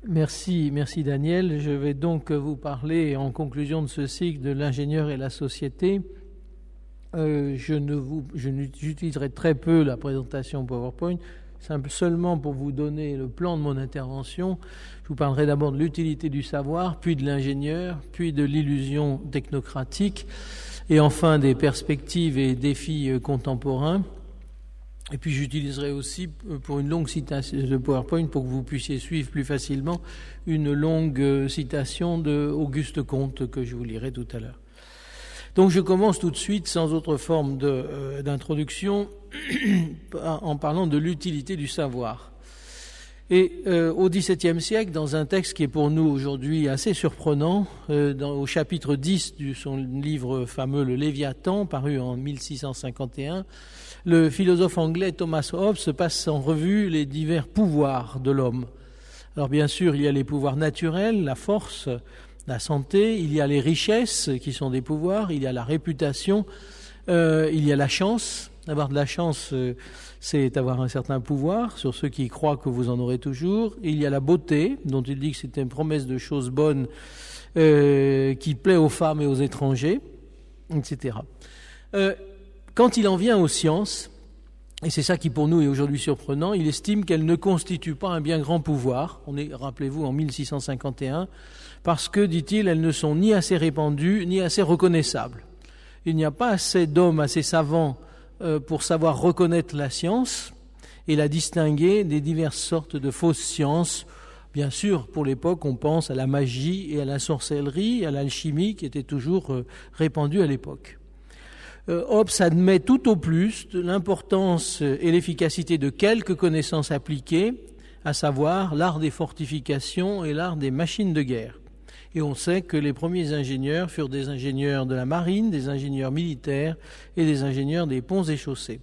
Merci Daniel. Je vais donc vous parler en conclusion de ce cycle de l'ingénieur et la société. J'utiliserai très peu la présentation PowerPoint, seulement pour vous donner le plan de mon intervention. Je vous parlerai d'abord de l'utilité du savoir, puis de l'ingénieur, puis de l'illusion technocratique, et enfin des perspectives et défis contemporains. Et puis j'utiliserai aussi, pour une longue citation de PowerPoint, pour que vous puissiez suivre plus facilement, une longue citation d'Auguste Comte que je vous lirai tout à l'heure. Donc je commence tout de suite, sans autre forme d'introduction, en parlant de l'utilité du savoir. Et au XVIIe siècle, dans un texte qui est pour nous aujourd'hui assez surprenant, au chapitre 10 de son livre fameux Le Léviathan, paru en 1651, le philosophe anglais Thomas Hobbes passe en revue les divers pouvoirs de l'homme. Alors bien sûr, il y a les pouvoirs naturels, la force, la santé, il y a les richesses qui sont des pouvoirs, il y a la réputation, il y a la chance. Avoir de la chance, c'est avoir un certain pouvoir sur ceux qui croient que vous en aurez toujours. Il y a la beauté, dont il dit que c'est une promesse de choses bonnes qui plaît aux femmes et aux étrangers, etc. Quand il en vient aux sciences, et c'est ça qui pour nous est aujourd'hui surprenant, il estime qu'elles ne constituent pas un bien grand pouvoir. On est, rappelez-vous, en 1651, parce que, dit-il, elles ne sont ni assez répandues, ni assez reconnaissables. Il n'y a pas assez d'hommes assez savants pour savoir reconnaître la science et la distinguer des diverses sortes de fausses sciences. Bien sûr, pour l'époque, on pense à la magie et à la sorcellerie, à l'alchimie qui était toujours répandue à l'époque. Hobbes admet tout au plus l'importance et l'efficacité de quelques connaissances appliquées, à savoir l'art des fortifications et l'art des machines de guerre. Et on sait que les premiers ingénieurs furent des ingénieurs de la marine, des ingénieurs militaires et des ingénieurs des ponts et chaussées.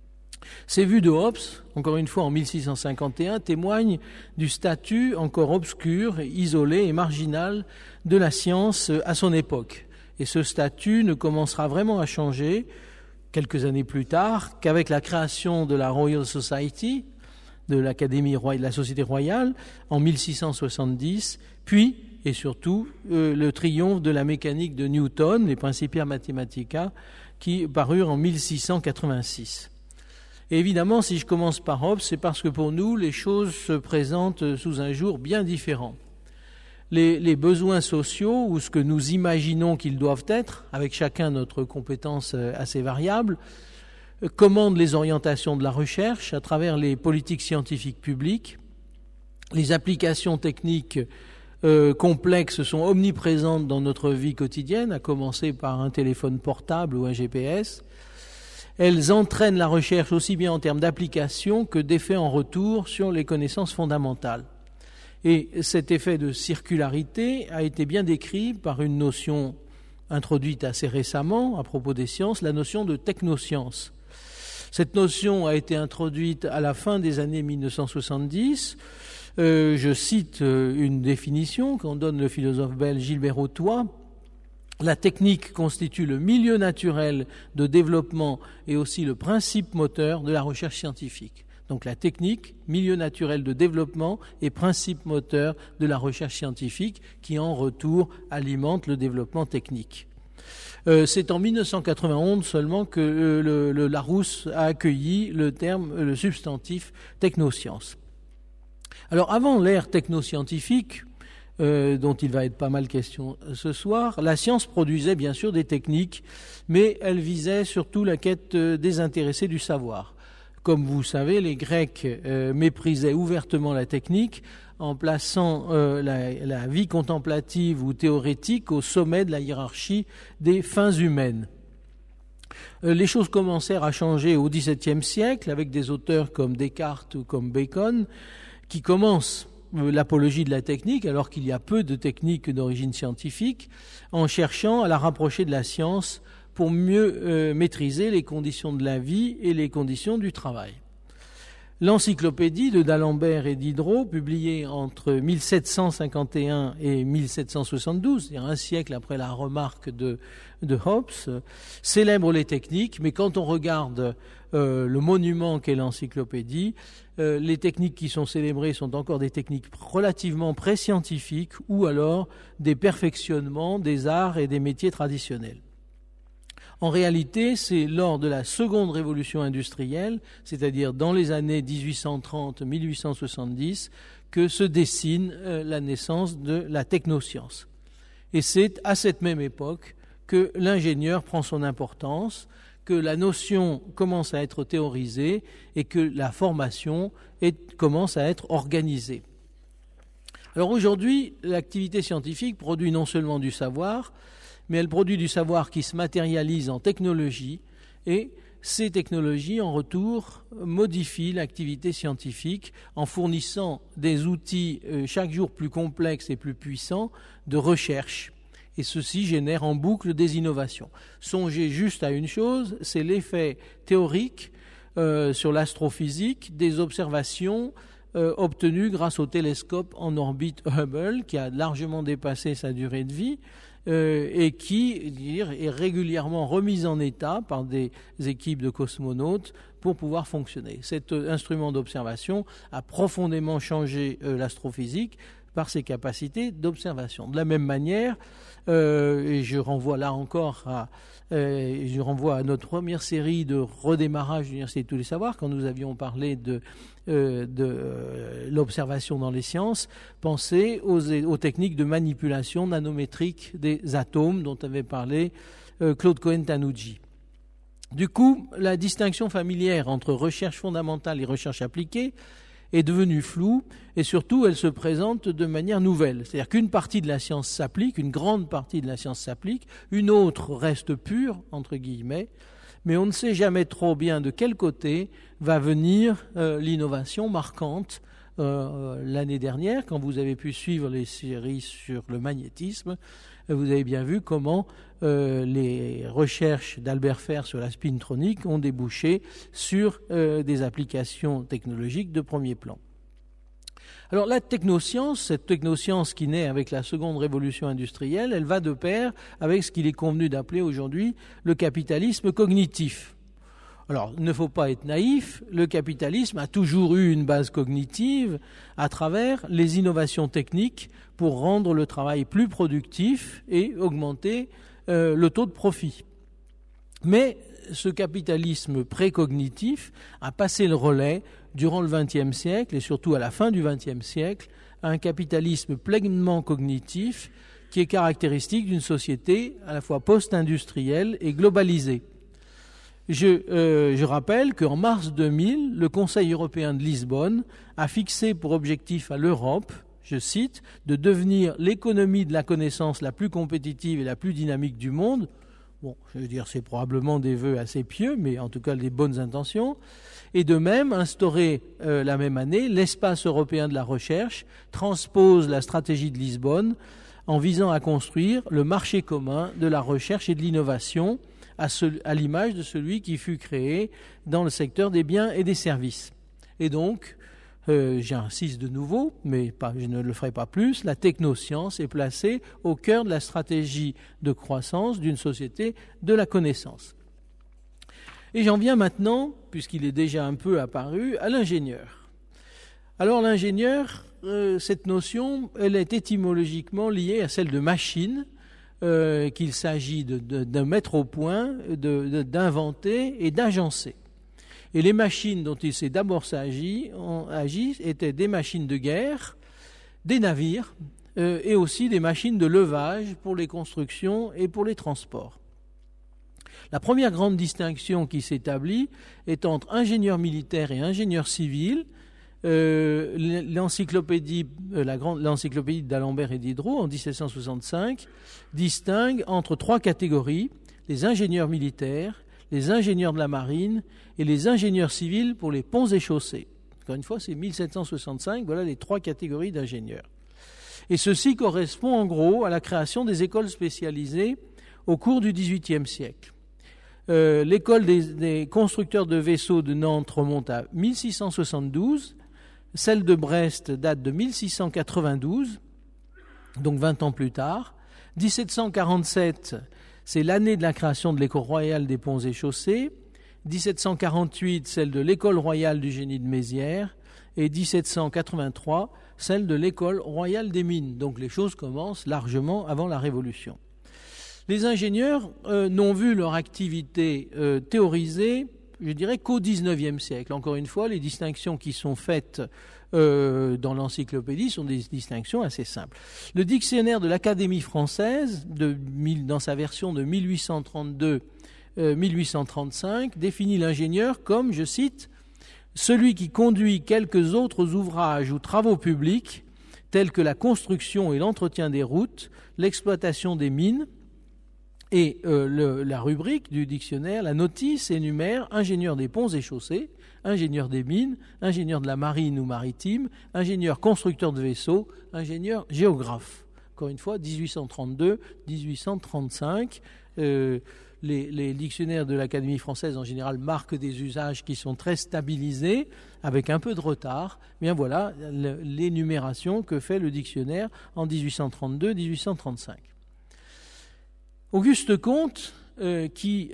Ces vues de Hobbes, encore une fois en 1651, témoignent du statut encore obscur, isolé et marginal de la science à son époque. Et ce statut ne commencera vraiment à changer quelques années plus tard qu'avec la création de la Royal Society, de l'Académie royale, de la Société royale, en 1670, puis et surtout le triomphe de la mécanique de Newton, les Principia Mathematica, qui parurent en 1686. Et évidemment, si je commence par Hobbes, c'est parce que pour nous, les choses se présentent sous un jour bien différent. Les besoins sociaux, ou ce que nous imaginons qu'ils doivent être, avec chacun notre compétence assez variable, commandent les orientations de la recherche à travers les politiques scientifiques publiques. Les applications techniques complexes sont omniprésentes dans notre vie quotidienne, à commencer par un téléphone portable ou un GPS. Elles entraînent la recherche aussi bien en termes d'application que d'effets en retour sur les connaissances fondamentales. Et cet effet de circularité a été bien décrit par une notion introduite assez récemment à propos des sciences, la notion de technoscience. Cette notion a été introduite à la fin des années 1970. Je cite une définition qu'en donne le philosophe belge Gilbert Ottois. La technique constitue le milieu naturel de développement et aussi le principe moteur de la recherche scientifique. Donc la technique, milieu naturel de développement et principe moteur de la recherche scientifique qui en retour alimente le développement technique. C'est en 1991 seulement que le Larousse a accueilli le substantif technoscience. Alors avant l'ère technoscientifique, dont il va être pas mal question ce soir, la science produisait bien sûr des techniques, mais elle visait surtout la quête désintéressée du savoir. Comme vous savez, les Grecs méprisaient ouvertement la technique en plaçant la vie contemplative ou théorétique au sommet de la hiérarchie des fins humaines. Les choses commencèrent à changer au XVIIe siècle avec des auteurs comme Descartes ou comme Bacon qui commencent l'apologie de la technique alors qu'il y a peu de techniques d'origine scientifique en cherchant à la rapprocher de la science pour mieux maîtriser les conditions de la vie et les conditions du travail. L'encyclopédie de d'Alembert et Diderot, publiée entre 1751 et 1772, c'est-à-dire un siècle après la remarque de Hobbes, célèbre les techniques, mais quand on regarde le monument qu'est l'encyclopédie, les techniques qui sont célébrées sont encore des techniques relativement pré-scientifiques ou alors des perfectionnements des arts et des métiers traditionnels. En réalité, c'est lors de la seconde révolution industrielle, c'est-à-dire dans les années 1830-1870, que se dessine la naissance de la technoscience. Et c'est à cette même époque que l'ingénieur prend son importance, que la notion commence à être théorisée et que la formation commence à être organisée. Alors aujourd'hui, l'activité scientifique produit non seulement du savoir, mais elle produit du savoir qui se matérialise en technologie, et ces technologies, en retour, modifient l'activité scientifique en fournissant des outils chaque jour plus complexes et plus puissants de recherche. Et ceci génère en boucle des innovations. Songez juste à une chose, c'est l'effet théorique sur l'astrophysique des observations obtenues grâce au télescope en orbite Hubble, qui a largement dépassé sa durée de vie, et qui est régulièrement remise en état par des équipes de cosmonautes pour pouvoir fonctionner. Cet instrument d'observation a profondément changé l'astrophysique par ses capacités d'observation. De la même manière, et je renvoie là encore à notre première série de redémarrage de l'Université de tous les savoirs, quand nous avions parlé de l'observation dans les sciences, pensez aux techniques de manipulation nanométrique des atomes dont avait parlé Claude Cohen-Tanucci. Du coup, la distinction familière entre recherche fondamentale et recherche appliquée est devenue floue, et surtout elle se présente de manière nouvelle. C'est-à-dire qu'une partie de la science s'applique, une grande partie de la science s'applique, une autre reste pure, entre guillemets, mais on ne sait jamais trop bien de quel côté va venir l'innovation marquante. L'année dernière, quand vous avez pu suivre les séries sur le magnétisme, vous avez bien vu comment les recherches d'Albert Ferr sur la spintronique ont débouché sur des applications technologiques de premier plan. Alors la technoscience, cette technoscience qui naît avec la seconde révolution industrielle, elle va de pair avec ce qu'il est convenu d'appeler aujourd'hui le capitalisme cognitif. Alors, il ne faut pas être naïf, le capitalisme a toujours eu une base cognitive à travers les innovations techniques pour rendre le travail plus productif et augmenter le taux de profit. Mais ce capitalisme précognitif a passé le relais durant le XXe siècle et surtout à la fin du XXe siècle à un capitalisme pleinement cognitif qui est caractéristique d'une société à la fois post-industrielle et globalisée. Je rappelle qu'en mars 2000, le Conseil européen de Lisbonne a fixé pour objectif à l'Europe, je cite, de devenir l'économie de la connaissance la plus compétitive et la plus dynamique du monde. Bon, je veux dire, c'est probablement des vœux assez pieux, mais en tout cas des bonnes intentions. Et de même, instaurer la même année, l'espace européen de la recherche transpose la stratégie de Lisbonne en visant à construire le marché commun de la recherche et de l'innovation, à l'image de celui qui fut créé dans le secteur des biens et des services. Et donc, j'insiste de nouveau, mais je ne le ferai pas plus, la technoscience est placée au cœur de la stratégie de croissance d'une société de la connaissance. Et j'en viens maintenant, puisqu'il est déjà un peu apparu, à l'ingénieur. Alors l'ingénieur, cette notion, elle est étymologiquement liée à celle de machine, qu'il s'agit de mettre au point, d'inventer et d'agencer. Et les machines dont il s'est d'abord agi étaient des machines de guerre, des navires et aussi des machines de levage pour les constructions et pour les transports. La première grande distinction qui s'établit est entre ingénieur militaire et ingénieur civil. L'encyclopédie d'Alembert et Diderot en 1765 distingue entre trois catégories: les ingénieurs militaires, les ingénieurs de la marine et les ingénieurs civils pour les ponts et chaussées. Encore une fois, c'est 1765, voilà les trois catégories d'ingénieurs. Et ceci correspond en gros à la création des écoles spécialisées au cours du XVIIIe siècle. L'école des constructeurs de vaisseaux de Nantes remonte à 1672. Celle de Brest date de 1692, donc 20 ans plus tard. 1747, c'est l'année de la création de l'École royale des ponts et chaussées. 1748, celle de l'École royale du génie de Mézières. Et 1783, celle de l'École royale des mines. Donc les choses commencent largement avant la Révolution. Les ingénieurs n'ont vu leur activité théorisée, je dirais, qu'au XIXe siècle. Encore une fois, les distinctions qui sont faites dans l'encyclopédie sont des distinctions assez simples. Le dictionnaire de l'Académie française, dans sa version de 1832-1835, définit l'ingénieur comme, je cite, « celui qui conduit quelques autres ouvrages ou travaux publics, tels que la construction et l'entretien des routes, l'exploitation des mines », et la rubrique du dictionnaire, la notice énumère ingénieur des ponts et chaussées, ingénieur des mines, ingénieur de la marine ou maritime, ingénieur constructeur de vaisseaux, ingénieur géographe. Encore une fois, 1832, 1835. Les dictionnaires de l'Académie française en général marquent des usages qui sont très stabilisés, avec un peu de retard. Bien voilà l'énumération que fait le dictionnaire en 1832-1835. Auguste Comte, qui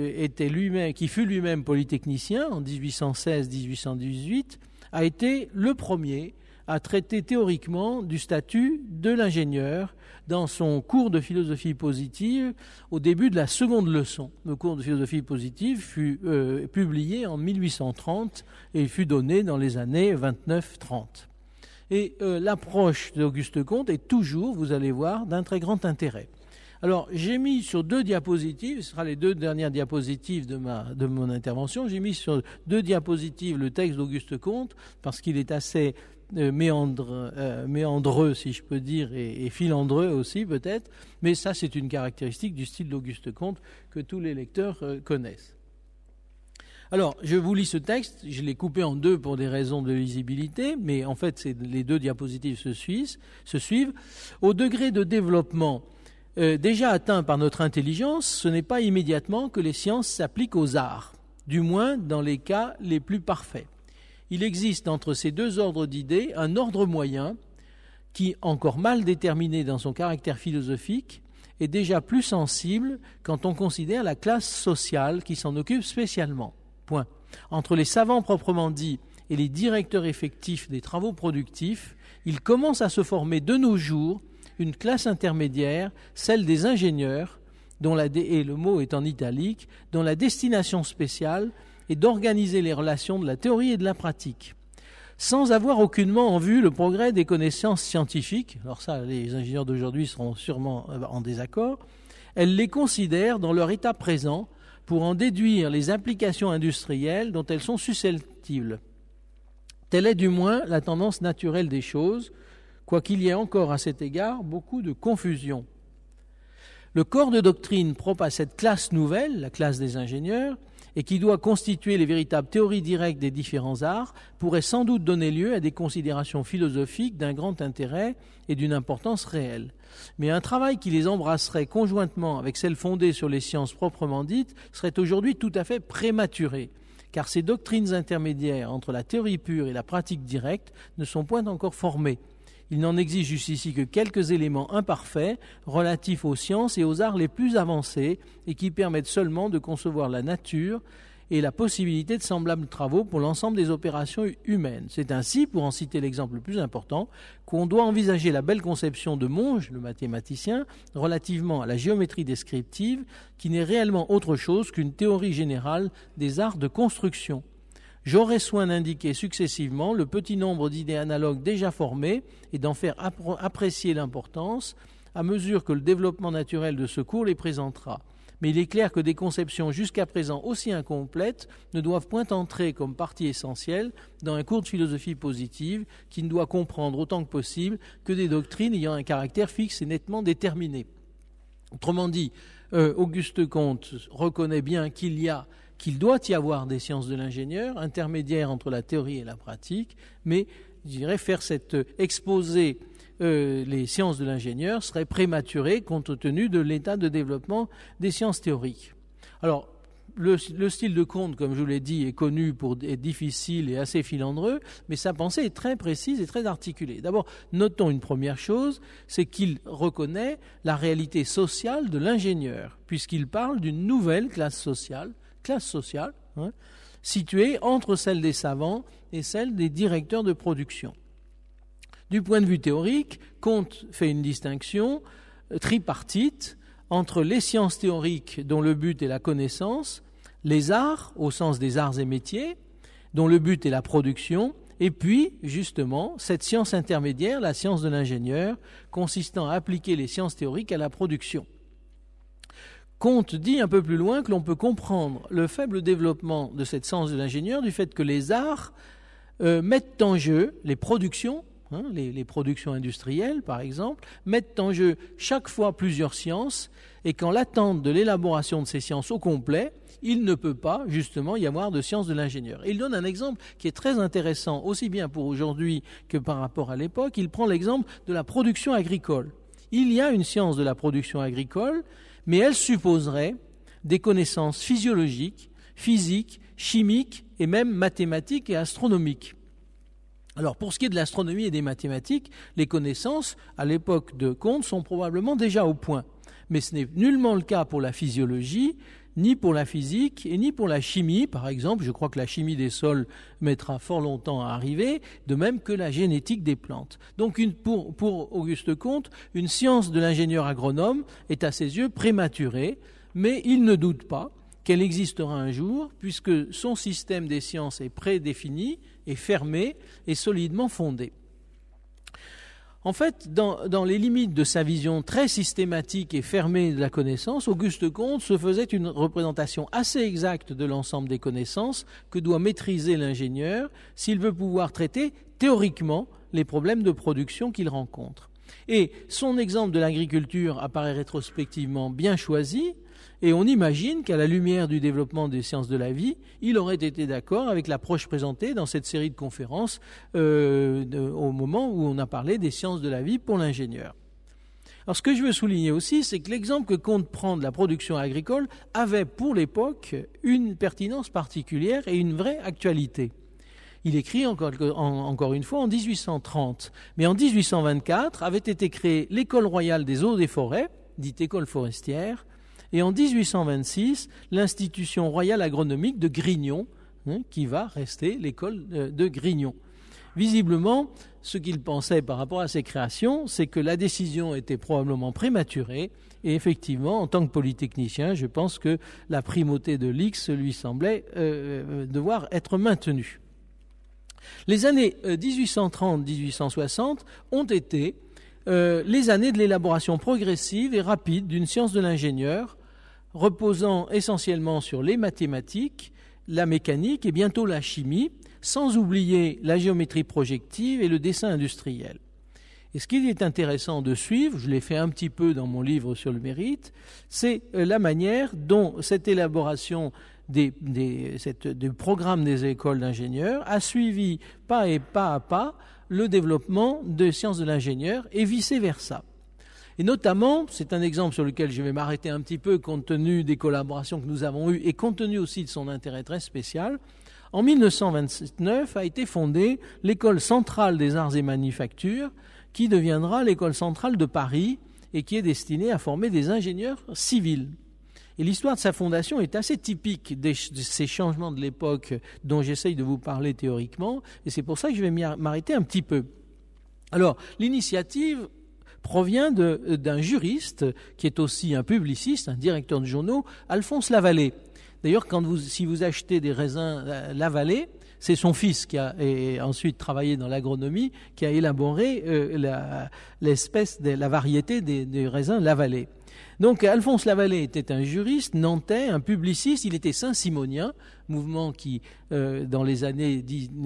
fut lui-même polytechnicien en 1816-1818, a été le premier à traiter théoriquement du statut de l'ingénieur dans son cours de philosophie positive au début de la seconde leçon. Le cours de philosophie positive fut publié en 1830 et fut donné dans les années 29-30. Et l'approche d'Auguste Comte est toujours, vous allez voir, d'un très grand intérêt. Alors, j'ai mis sur 2 diapositives, ce sera les 2 dernières diapositives de mon intervention, j'ai mis sur 2 diapositives le texte d'Auguste Comte, parce qu'il est assez méandreux, si je peux dire, et filandreux aussi peut-être, mais ça c'est une caractéristique du style d'Auguste Comte que tous les lecteurs connaissent. Alors, je vous lis ce texte, je l'ai coupé en 2 pour des raisons de lisibilité, mais en fait les 2 diapositives se suivent. Au degré de développement déjà atteint par notre intelligence, ce n'est pas immédiatement que les sciences s'appliquent aux arts, du moins dans les cas les plus parfaits. Il existe entre ces 2 ordres d'idées un ordre moyen qui, encore mal déterminé dans son caractère philosophique, est déjà plus sensible quand on considère la classe sociale qui s'en occupe spécialement. Point. Entre les savants proprement dits et les directeurs effectifs des travaux productifs, il commence à se former de nos jours une classe intermédiaire, celle des ingénieurs, et le mot est en italique, dont la destination spéciale est d'organiser les relations de la théorie et de la pratique. Sans avoir aucunement en vue le progrès des connaissances scientifiques, alors ça, les ingénieurs d'aujourd'hui seront sûrement en désaccord, elles les considèrent dans leur état présent pour en déduire les implications industrielles dont elles sont susceptibles. Telle est du moins la tendance naturelle des choses, quoiqu'il y ait encore à cet égard beaucoup de confusion. Le corps de doctrine propre à cette classe nouvelle, la classe des ingénieurs, et qui doit constituer les véritables théories directes des différents arts, pourrait sans doute donner lieu à des considérations philosophiques d'un grand intérêt et d'une importance réelle. Mais un travail qui les embrasserait conjointement avec celle fondée sur les sciences proprement dites serait aujourd'hui tout à fait prématuré, car ces doctrines intermédiaires entre la théorie pure et la pratique directe ne sont point encore formées. Il n'en existe jusqu'ici que quelques éléments imparfaits relatifs aux sciences et aux arts les plus avancés et qui permettent seulement de concevoir la nature et la possibilité de semblables travaux pour l'ensemble des opérations humaines. C'est ainsi, pour en citer l'exemple le plus important, qu'on doit envisager la belle conception de Monge, le mathématicien, relativement à la géométrie descriptive, qui n'est réellement autre chose qu'une théorie générale des arts de construction. J'aurai soin d'indiquer successivement le petit nombre d'idées analogues déjà formées et d'en faire apprécier l'importance à mesure que le développement naturel de ce cours les présentera. Mais il est clair que des conceptions jusqu'à présent aussi incomplètes ne doivent point entrer comme partie essentielle dans un cours de philosophie positive qui ne doit comprendre autant que possible que des doctrines ayant un caractère fixe et nettement déterminé. Autrement dit, Auguste Comte reconnaît bien qu'il doit y avoir des sciences de l'ingénieur, intermédiaires entre la théorie et la pratique, mais je dirais faire cet exposé les sciences de l'ingénieur serait prématuré compte tenu de l'état de développement des sciences théoriques. Alors, le style de Comte, comme je vous l'ai dit, est connu pour être difficile et assez filandreux, mais sa pensée est très précise et très articulée. D'abord, notons une première chose, c'est qu'il reconnaît la réalité sociale de l'ingénieur, puisqu'il parle d'une nouvelle classe sociale, située entre celle des savants et celle des directeurs de production. Du point de vue théorique, Comte fait une distinction tripartite entre les sciences théoriques dont le but est la connaissance, les arts au sens des arts et métiers dont le but est la production, et puis justement cette science intermédiaire, la science de l'ingénieur, consistant à appliquer les sciences théoriques à la production. Comte dit un peu plus loin que l'on peut comprendre le faible développement de cette science de l'ingénieur du fait que les arts mettent en jeu les productions, les productions industrielles par exemple, mettent en jeu chaque fois plusieurs sciences, et qu'en l'attente de l'élaboration de ces sciences au complet, il ne peut pas justement y avoir de science de l'ingénieur. Et il donne un exemple qui est très intéressant, aussi bien pour aujourd'hui que par rapport à l'époque. Il prend l'exemple de la production agricole. Il y a une science de la production agricole, mais elle supposerait des connaissances physiologiques, physiques, chimiques et même mathématiques et astronomiques. Alors, pour ce qui est de l'astronomie et des mathématiques, les connaissances, à l'époque de Comte, sont probablement déjà au point. Mais ce n'est nullement le cas pour la physiologie, ni pour la physique, et ni pour la chimie. Par exemple, je crois que la chimie des sols mettra fort longtemps à arriver, de même que la génétique des plantes. Donc, pour Auguste Comte, une science de l'ingénieur agronome est à ses yeux prématurée, mais il ne doute pas qu'elle existera un jour, puisque son système des sciences est prédéfini, est fermé et solidement fondé. En fait, dans les limites de sa vision très systématique et fermée de la connaissance, Auguste Comte se faisait une représentation assez exacte de l'ensemble des connaissances que doit maîtriser l'ingénieur s'il veut pouvoir traiter théoriquement les problèmes de production qu'il rencontre. Et son exemple de l'agriculture apparaît rétrospectivement bien choisi, et on imagine qu'à la lumière du développement des sciences de la vie, il aurait été d'accord avec l'approche présentée dans cette série de conférences au moment où on a parlé des sciences de la vie pour l'ingénieur. Alors ce que je veux souligner aussi, c'est que l'exemple que Comte prend de la production agricole avait pour l'époque une pertinence particulière et une vraie actualité. Il écrit encore une fois en 1830, mais en 1824 avait été créée l'École royale des eaux et des forêts, dite école forestière, et en 1826, l'institution royale agronomique de Grignon, qui va rester l'école de Grignon. Visiblement, ce qu'il pensait par rapport à ces créations, c'est que la décision était probablement prématurée, et effectivement, en tant que polytechnicien, je pense que la primauté de l'X lui semblait devoir être maintenue. Les années 1830-1860 ont été les années de l'élaboration progressive et rapide d'une science de l'ingénieur, reposant essentiellement sur les mathématiques, la mécanique et bientôt la chimie, sans oublier la géométrie projective et le dessin industriel. Et ce qui est intéressant de suivre, je l'ai fait un petit peu dans mon livre sur le mérite, c'est la manière dont cette élaboration du programme des écoles d'ingénieurs a suivi pas à pas le développement des sciences de l'ingénieur et vice-versa. Et notamment, c'est un exemple sur lequel je vais m'arrêter un petit peu compte tenu des collaborations que nous avons eues et compte tenu aussi de son intérêt très spécial, en 1929 a été fondée l'École centrale des arts et manufactures qui deviendra l'École centrale de Paris et qui est destinée à former des ingénieurs civils. Et l'histoire de sa fondation est assez typique de ces changements de l'époque dont j'essaye de vous parler théoriquement, et c'est pour ça que je vais m'arrêter un petit peu. Alors, l'initiative provient d'un juriste qui est aussi un publiciste, un directeur de journaux, Alphonse Lavallée. D'ailleurs, si vous achetez des raisins Lavallée, c'est son fils qui a ensuite travaillé dans l'agronomie, qui a élaboré la variété des raisins Lavallée. Donc Alphonse Lavallée était un juriste nantais, un publiciste, il était saint-simonien, mouvement qui, dans les années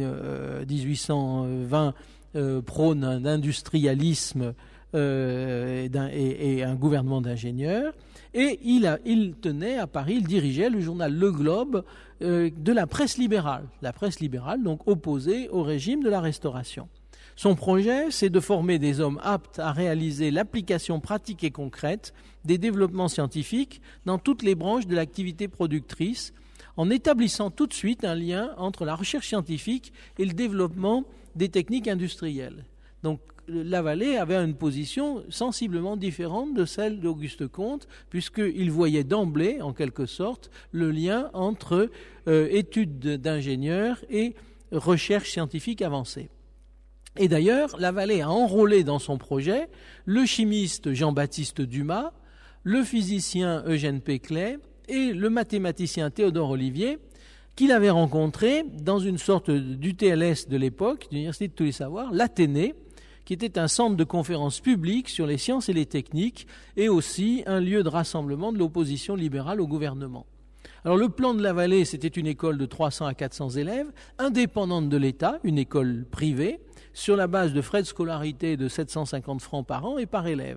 1820, prône un industrialisme et un gouvernement d'ingénieurs. Et il tenait à Paris, il dirigeait le journal Le Globe de la presse libérale donc opposée au régime de la Restauration. Son projet, c'est de former des hommes aptes à réaliser l'application pratique et concrète des développements scientifiques dans toutes les branches de l'activité productrice en établissant tout de suite un lien entre la recherche scientifique et le développement des techniques industrielles. Donc Lavallée avait une position sensiblement différente de celle d'Auguste Comte, puisqu'il voyait d'emblée, en quelque sorte, le lien entre études d'ingénieurs et recherche scientifique avancée. Et d'ailleurs, Lavallée a enrôlé dans son projet le chimiste Jean-Baptiste Dumas, le physicien Eugène Peclet et le mathématicien Théodore Olivier, qu'il avait rencontré dans une sorte d'UTLS de l'époque, d'Université de tous les savoirs, l'Athénée, qui était un centre de conférences publiques sur les sciences et les techniques, et aussi un lieu de rassemblement de l'opposition libérale au gouvernement. Alors le plan de Lavallée, c'était une école de 300 à 400 élèves, indépendante de l'État, une école privée, sur la base de frais de scolarité de 750 francs par an et par élève.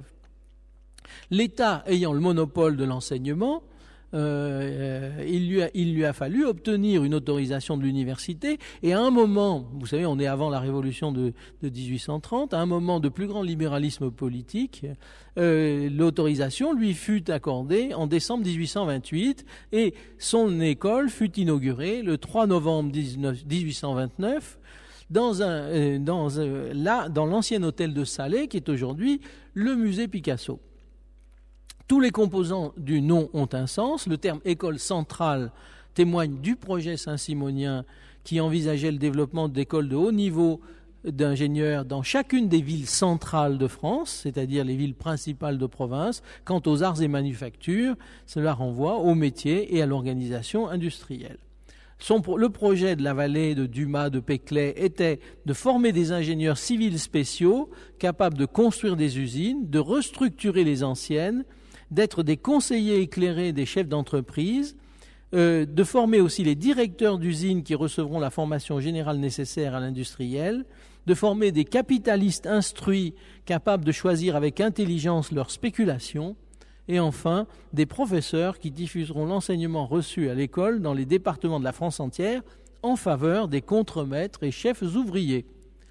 L'État ayant le monopole de l'enseignement, il lui a fallu obtenir une autorisation de l'université, et à un moment, vous savez, on est avant la révolution de 1830, à un moment de plus grand libéralisme politique, l'autorisation lui fut accordée en décembre 1828, et son école fut inaugurée le 3 novembre 1829 dans l'ancien hôtel de Salé, qui est aujourd'hui le musée Picasso. Tous les composants du nom ont un sens. Le terme école centrale témoigne du projet saint-simonien qui envisageait le développement d'écoles de haut niveau d'ingénieurs dans chacune des villes centrales de France, c'est-à-dire les villes principales de province. Quant aux arts et manufactures, cela renvoie aux métiers et à l'organisation industrielle. Le projet de Lavallée, de Dumas, de Peclet était de former des ingénieurs civils spéciaux capables de construire des usines, de restructurer les anciennes, d'être des conseillers éclairés des chefs d'entreprise, de former aussi les directeurs d'usines qui recevront la formation générale nécessaire à l'industriel, de former des capitalistes instruits capables de choisir avec intelligence leurs spéculations, et enfin des professeurs qui diffuseront l'enseignement reçu à l'école dans les départements de la France entière en faveur des contremaîtres et chefs ouvriers.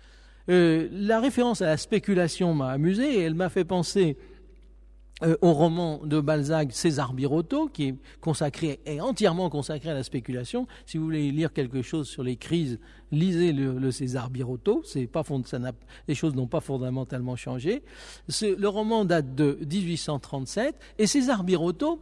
La référence à la spéculation m'a amusé et elle m'a fait penser au roman de Balzac, César Birotteau, qui est entièrement consacré à la spéculation. Si vous voulez lire quelque chose sur les crises, lisez le César Birotteau. Les choses n'ont pas fondamentalement changé. Le roman date de 1837 et César Birotteau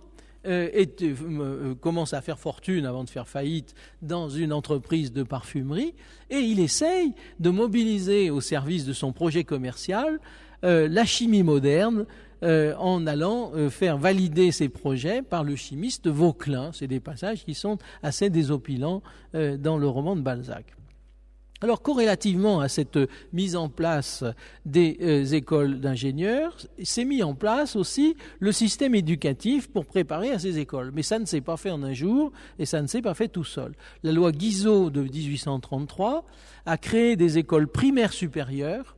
commence à faire fortune avant de faire faillite dans une entreprise de parfumerie, et il essaye de mobiliser au service de son projet commercial la chimie moderne, en allant faire valider ses projets par le chimiste Vauquelin. C'est des passages qui sont assez désopilants dans le roman de Balzac. Alors, corrélativement à cette mise en place des écoles d'ingénieurs, s'est mis en place aussi le système éducatif pour préparer à ces écoles. Mais ça ne s'est pas fait en un jour et ça ne s'est pas fait tout seul. La loi Guizot de 1833 a créé des écoles primaires supérieures,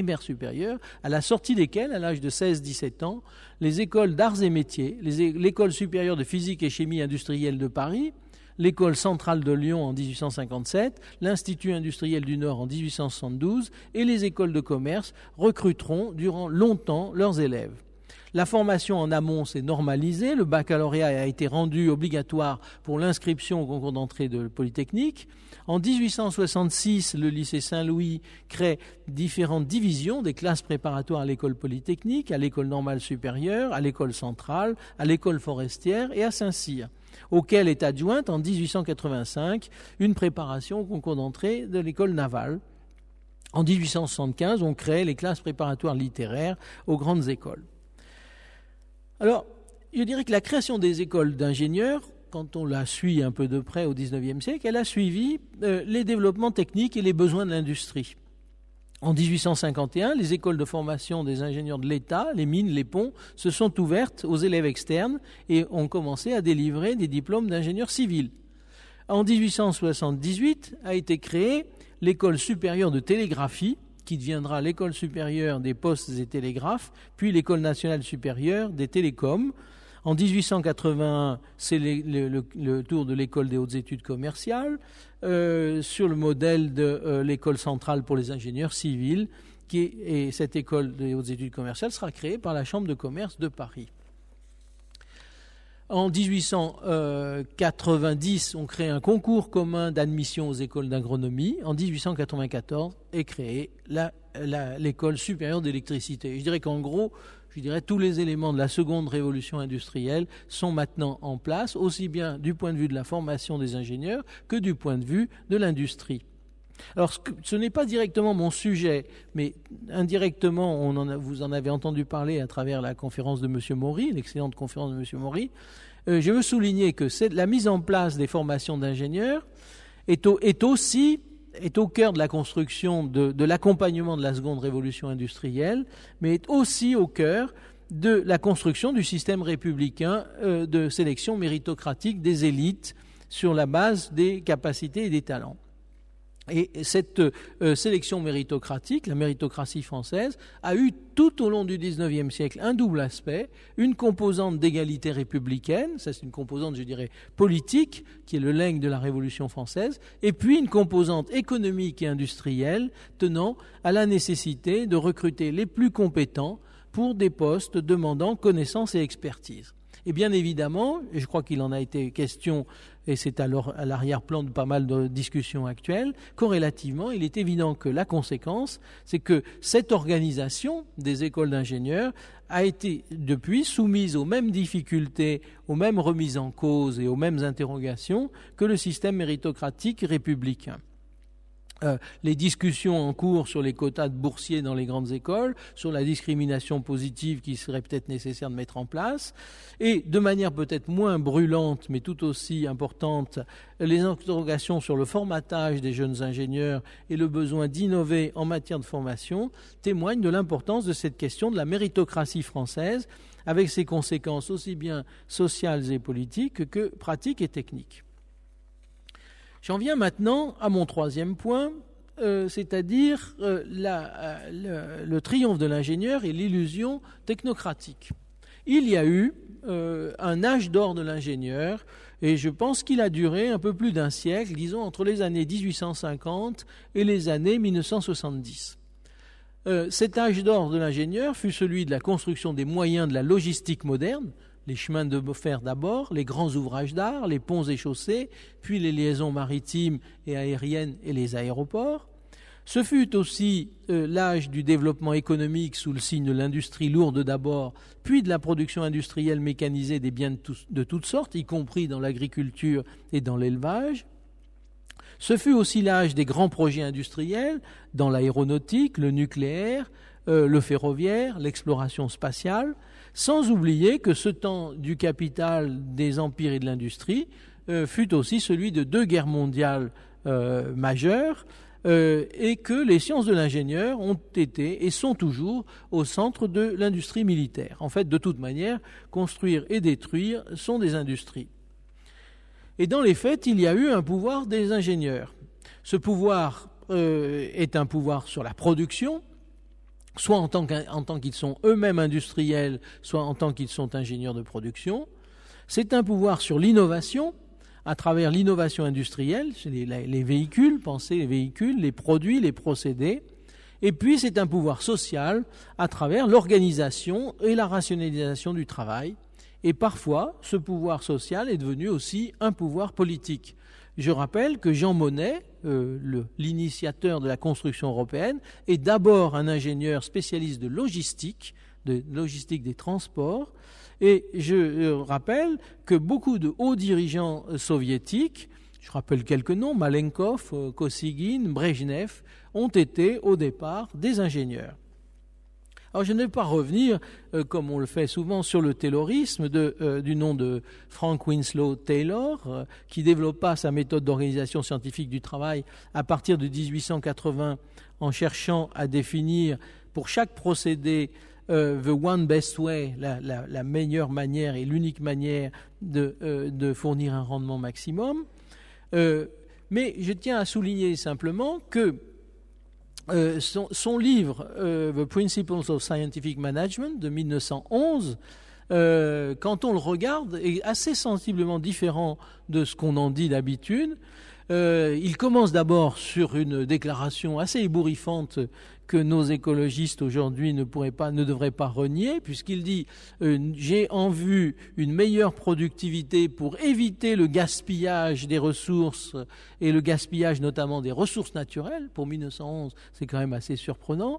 à la sortie desquelles, à l'âge de 16-17 ans, les écoles d'arts et métiers, l'école supérieure de physique et chimie industrielle de Paris, l'école centrale de Lyon en 1857, l'Institut industriel du Nord en 1872 et les écoles de commerce recruteront durant longtemps leurs élèves. La formation en amont s'est normalisée, le baccalauréat a été rendu obligatoire pour l'inscription au concours d'entrée de Polytechnique. En 1866, le lycée Saint-Louis crée différentes divisions des classes préparatoires à l'école polytechnique, à l'école normale supérieure, à l'école centrale, à l'école forestière et à Saint-Cyr, auquel est adjointe en 1885 une préparation au concours d'entrée de l'école navale. En 1875, on crée les classes préparatoires littéraires aux grandes écoles. Alors, je dirais que la création des écoles d'ingénieurs, quand on la suit un peu de près au XIXe siècle, elle a suivi les développements techniques et les besoins de l'industrie. En 1851, les écoles de formation des ingénieurs de l'État, les mines, les ponts, se sont ouvertes aux élèves externes et ont commencé à délivrer des diplômes d'ingénieurs civils. En 1878 a été créée l'école supérieure de télégraphie, qui deviendra l'école supérieure des postes et télégraphes, puis l'école nationale supérieure des télécoms. En 1881, c'est le tour de l'école des hautes études commerciales, sur le modèle de l'école centrale pour les ingénieurs civils, et cette école des hautes études commerciales sera créée par la Chambre de commerce de Paris. En 1890, on crée un concours commun d'admission aux écoles d'agronomie. En 1894 est créée l'école supérieure d'électricité. Je dirais qu'en gros, tous les éléments de la seconde révolution industrielle sont maintenant en place, aussi bien du point de vue de la formation des ingénieurs que du point de vue de l'industrie. Alors, ce n'est pas directement mon sujet, mais indirectement, vous en avez entendu parler à travers la conférence de M. Maury, l'excellente conférence de M. Maury. Je veux souligner que la mise en place des formations d'ingénieurs est au cœur de la construction de l'accompagnement de la seconde révolution industrielle, mais est aussi au cœur de la construction du système républicain de sélection méritocratique des élites sur la base des capacités et des talents. Et cette sélection méritocratique, la méritocratie française, a eu tout au long du XIXe siècle un double aspect, une composante d'égalité républicaine, ça c'est une composante, je dirais, politique, qui est le legs de la Révolution française, et puis une composante économique et industrielle tenant à la nécessité de recruter les plus compétents pour des postes demandant connaissance et expertise. Et bien évidemment, et je crois qu'il en a été question, et c'est à l'arrière-plan de pas mal de discussions actuelles, corrélativement, il est évident que la conséquence, c'est que cette organisation des écoles d'ingénieurs a été depuis soumise aux mêmes difficultés, aux mêmes remises en cause et aux mêmes interrogations que le système méritocratique républicain. Les discussions en cours sur les quotas de boursiers dans les grandes écoles, sur la discrimination positive qui serait peut-être nécessaire de mettre en place, et de manière peut-être moins brûlante mais tout aussi importante, les interrogations sur le formatage des jeunes ingénieurs et le besoin d'innover en matière de formation témoignent de l'importance de cette question de la méritocratie française avec ses conséquences aussi bien sociales et politiques que pratiques et techniques. J'en viens maintenant à mon troisième point, c'est-à-dire le triomphe de l'ingénieur et l'illusion technocratique. Il y a eu un âge d'or de l'ingénieur, et je pense qu'il a duré un peu plus d'un siècle, disons entre les années 1850 et les années 1970. Cet âge d'or de l'ingénieur fut celui de la construction des moyens de la logistique moderne, les chemins de fer d'abord, les grands ouvrages d'art, les ponts et chaussées, puis les liaisons maritimes et aériennes et les aéroports. Ce fut aussi l'âge du développement économique sous le signe de l'industrie lourde d'abord, puis de la production industrielle mécanisée des biens de toutes sortes, y compris dans l'agriculture et dans l'élevage. Ce fut aussi l'âge des grands projets industriels dans l'aéronautique, le nucléaire, le ferroviaire, l'exploration spatiale, sans oublier que ce temps du capital, des empires et de l'industrie fut aussi celui de 2 guerres mondiales majeures et que les sciences de l'ingénieur ont été et sont toujours au centre de l'industrie militaire. En fait, de toute manière, construire et détruire sont des industries. Et dans les faits, il y a eu un pouvoir des ingénieurs. Ce pouvoir est un pouvoir sur la production, soit en tant qu'ils sont eux-mêmes industriels, soit en tant qu'ils sont ingénieurs de production. C'est un pouvoir sur l'innovation, à travers l'innovation industrielle, les véhicules, pensez les véhicules, les produits, les procédés. Et puis c'est un pouvoir social, à travers l'organisation et la rationalisation du travail. Et parfois, ce pouvoir social est devenu aussi un pouvoir politique. Je rappelle que Jean Monnet, l'initiateur de la construction européenne, est d'abord un ingénieur spécialiste de logistique des transports. Et je rappelle que beaucoup de hauts dirigeants soviétiques, je rappelle quelques noms, Malenkov, Kosygin, Brejnev, ont été au départ des ingénieurs. Alors je ne vais pas revenir, comme on le fait souvent, sur le taylorisme du nom de Frank Winslow Taylor, qui développa sa méthode d'organisation scientifique du travail à partir de 1880 en cherchant à définir pour chaque procédé the one best way, la meilleure manière et l'unique manière de fournir un rendement maximum. Mais je tiens à souligner simplement que son livre The Principles of Scientific Management de 1911, quand on le regarde, est assez sensiblement différent de ce qu'on en dit d'habitude. Il commence d'abord sur une déclaration assez ébouriffante que nos écologistes aujourd'hui ne devraient pas renier, puisqu'il dit j'ai en vue une meilleure productivité pour éviter le gaspillage des ressources et le gaspillage notamment des ressources naturelles. Pour 1911, c'est quand même assez surprenant.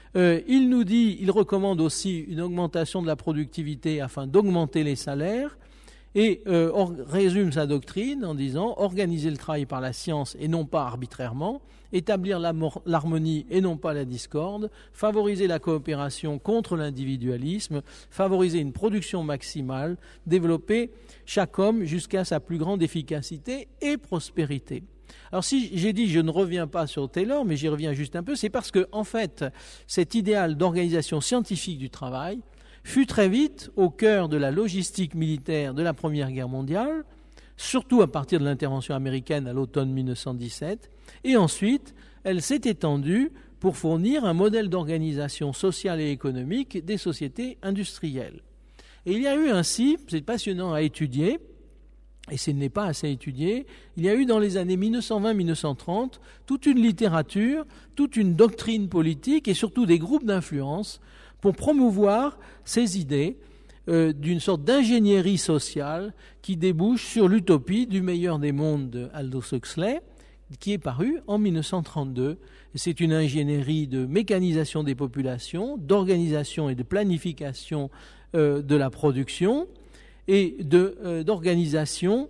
Il recommande aussi une augmentation de la productivité afin d'augmenter les salaires. Et résume sa doctrine en disant organiser le travail par la science et non pas arbitrairement, établir l'harmonie et non pas la discorde, favoriser la coopération contre l'individualisme, favoriser une production maximale, développer chaque homme jusqu'à sa plus grande efficacité et prospérité. Alors si j'ai dit je ne reviens pas sur Taylor, mais j'y reviens juste un peu, c'est parce que en fait cet idéal d'organisation scientifique du travail fut très vite au cœur de la logistique militaire de la Première Guerre mondiale, surtout à partir de l'intervention américaine à l'automne 1917, et ensuite elle s'est étendue pour fournir un modèle d'organisation sociale et économique des sociétés industrielles. Et il y a eu ainsi, c'est passionnant à étudier, et ce n'est pas assez étudié, il y a eu dans les années 1920-1930 toute une littérature, toute une doctrine politique et surtout des groupes d'influence pour promouvoir ces idées d'une sorte d'ingénierie sociale qui débouche sur l'utopie du meilleur des mondes de Aldous Huxley, qui est paru en 1932. Et c'est une ingénierie de mécanisation des populations, d'organisation et de planification de la production et d'organisation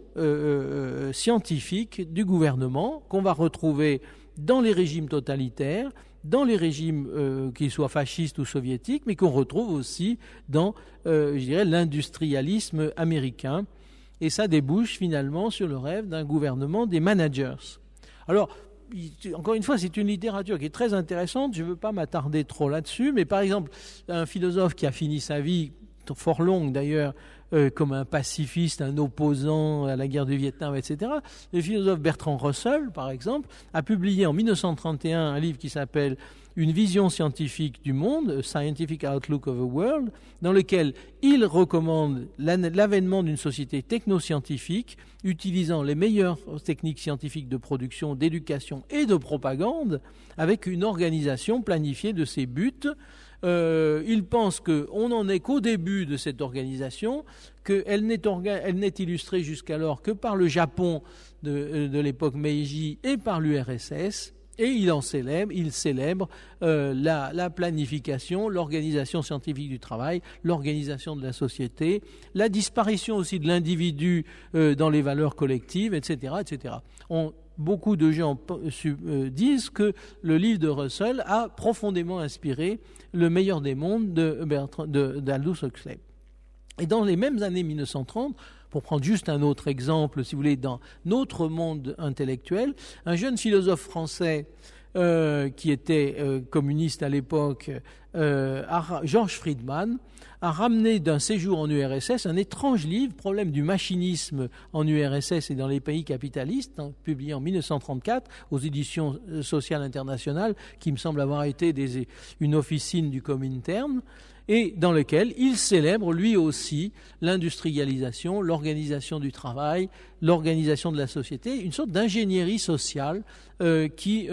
scientifique du gouvernement qu'on va retrouver dans les régimes totalitaires, dans les régimes qu'ils soient fascistes ou soviétiques, mais qu'on retrouve aussi dans, l'industrialisme américain. Et ça débouche finalement sur le rêve d'un gouvernement des managers. Alors, encore une fois, c'est une littérature qui est très intéressante. Je ne veux pas m'attarder trop là-dessus, mais par exemple, un philosophe qui a fini sa vie, fort longue d'ailleurs, comme un pacifiste, un opposant à la guerre du Vietnam, etc. Le philosophe Bertrand Russell, par exemple, a publié en 1931 un livre qui s'appelle « Une vision scientifique du monde », « A Scientific Outlook of the World », dans lequel il recommande l'avènement d'une société technoscientifique utilisant les meilleures techniques scientifiques de production, d'éducation et de propagande, avec une organisation planifiée de ses buts. Il pense qu'on n'en est qu'au début de cette organisation, qu'elle n'est illustrée jusqu'alors que par le Japon de l'époque Meiji et par l'URSS, et il célèbre la planification, l'organisation scientifique du travail, l'organisation de la société, la disparition aussi de l'individu dans les valeurs collectives, etc., etc. Beaucoup de gens disent que le livre de Russell a profondément inspiré Le meilleur des mondes d'Aldous Huxley. Et dans les mêmes années 1930, pour prendre juste un autre exemple, si vous voulez, dans notre monde intellectuel, un jeune philosophe français qui était communiste à l'époque, Georges Friedman, a ramené d'un séjour en URSS un étrange livre, Problème du machinisme en URSS et dans les pays capitalistes, publié en 1934 aux éditions sociales internationales, qui me semble avoir été une officine du Comintern, et dans lequel il célèbre lui aussi l'industrialisation, l'organisation du travail, l'organisation de la société, une sorte d'ingénierie sociale qui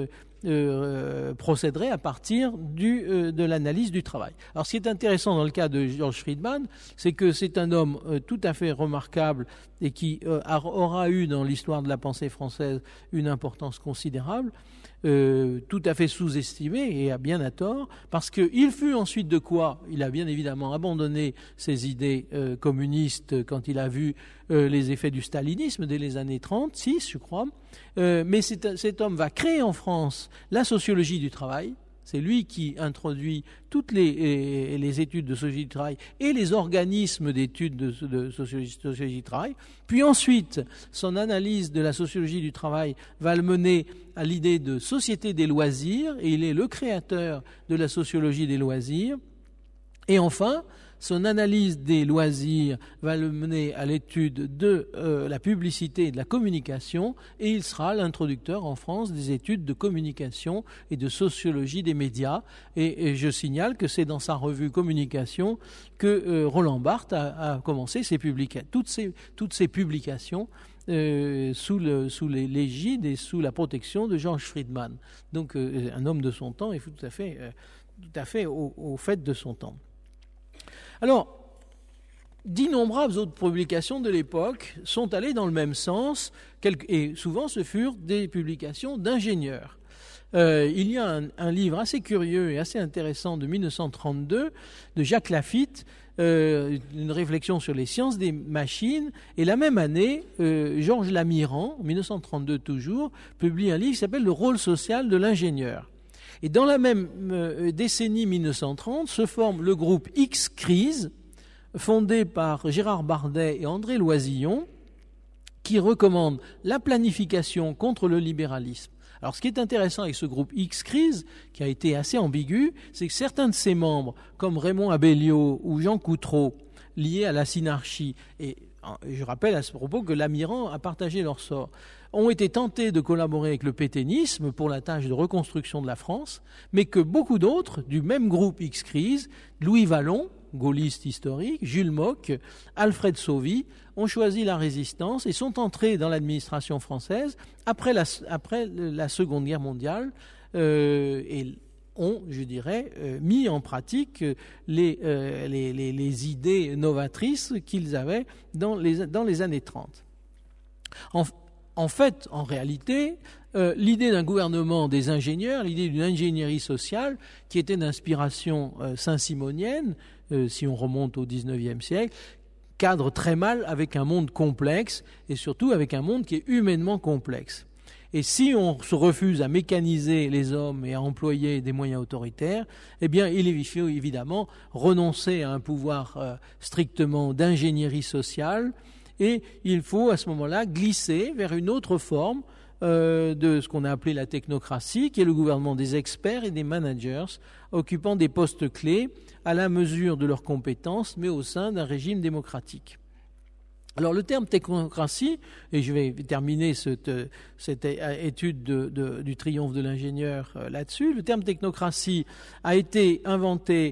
procéderait à partir de l'analyse du travail. Alors ce qui est intéressant dans le cas de George Friedman, c'est que c'est un homme tout à fait remarquable et qui aura eu dans l'histoire de la pensée française une importance considérable, tout à fait sous-estimé et bien à tort, parce qu'il fut ensuite de quoi il a bien évidemment abandonné ses idées communistes quand il a vu les effets du stalinisme dès les années 36, je crois, mais cet homme va créer en France la sociologie du travail. C'est lui qui introduit toutes les études de sociologie du travail et les organismes d'études de sociologie du travail. Puis ensuite, son analyse de la sociologie du travail va le mener à l'idée de société des loisirs, et il est le créateur de la sociologie des loisirs. Et enfin, son analyse des loisirs va le mener à l'étude de la publicité et de la communication, et il sera l'introducteur en France des études de communication et de sociologie des médias. Et je signale que c'est dans sa revue Communication que Roland Barthes a commencé toutes ces publications sous l'égide et sous la protection de George Friedman. Donc un homme de son temps et tout à fait au fait de son temps. Alors, d'innombrables autres publications de l'époque sont allées dans le même sens, et souvent ce furent des publications d'ingénieurs. Il y a un livre assez curieux et assez intéressant de 1932 de Jacques Lafitte, une réflexion sur les sciences des machines, et la même année, Georges Lamiran, en 1932 toujours, publie un livre qui s'appelle « Le rôle social de l'ingénieur ». Et dans la même décennie 1930 se forme le groupe X-Crise, fondé par Gérard Bardet et André Loisillon, qui recommande la planification contre le libéralisme. Alors ce qui est intéressant avec ce groupe X-Crise, qui a été assez ambigu, c'est que certains de ses membres, comme Raymond Abellio ou Jean Coutreau, liés à la synarchie, et je rappelle à ce propos que Lamiran a partagé leur sort, ont été tentés de collaborer avec le pétainisme pour la tâche de reconstruction de la France, mais que beaucoup d'autres, du même groupe X-Crise, Louis Vallon, gaulliste historique, Jules Mock, Alfred Sauvy, ont choisi la résistance et sont entrés dans l'administration française après la Seconde Guerre mondiale et ont, je dirais, mis en pratique les idées novatrices qu'ils avaient dans les années 30. En fait, en réalité, l'idée d'un gouvernement des ingénieurs, l'idée d'une ingénierie sociale qui était d'inspiration saint-simonienne, si on remonte au XIXe siècle, cadre très mal avec un monde complexe et surtout avec un monde qui est humainement complexe. Et si on se refuse à mécaniser les hommes et à employer des moyens autoritaires, eh bien, il faut évidemment renoncer à un pouvoir strictement d'ingénierie sociale et il faut à ce moment-là glisser vers une autre forme de ce qu'on a appelé la technocratie, qui est le gouvernement des experts et des managers occupant des postes clés à la mesure de leurs compétences, mais au sein d'un régime démocratique. Alors le terme technocratie, et je vais terminer cette étude du triomphe de l'ingénieur là-dessus, le terme technocratie a été inventé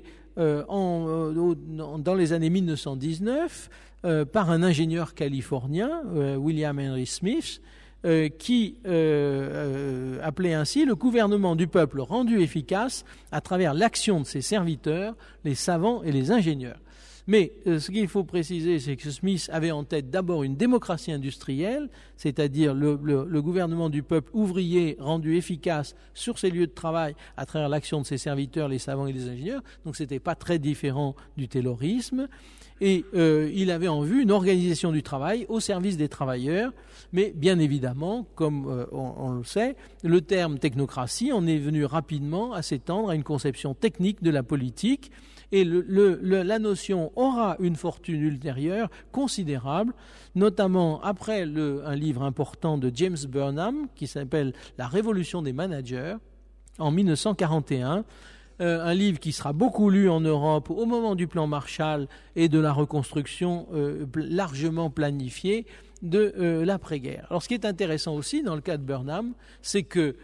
dans les années 1919 par un ingénieur californien, William Henry Smith, qui appelait ainsi le gouvernement du peuple rendu efficace à travers l'action de ses serviteurs, les savants et les ingénieurs. Mais ce qu'il faut préciser, c'est que Smith avait en tête d'abord une démocratie industrielle, c'est-à-dire le gouvernement du peuple ouvrier rendu efficace sur ses lieux de travail à travers l'action de ses serviteurs, les savants et les ingénieurs. Donc ce n'était pas très différent du taylorisme. Et il avait en vue une organisation du travail au service des travailleurs. Mais bien évidemment, comme on le sait, le terme technocratie en est venu rapidement à s'étendre à une conception technique de la politique. Et la notion aura une fortune ultérieure considérable, notamment après un livre important de James Burnham qui s'appelle « La révolution des managers » en 1941, un livre qui sera beaucoup lu en Europe au moment du plan Marshall et de la reconstruction largement planifiée de l'après-guerre. Alors ce qui est intéressant aussi dans le cas de Burnham, c'est que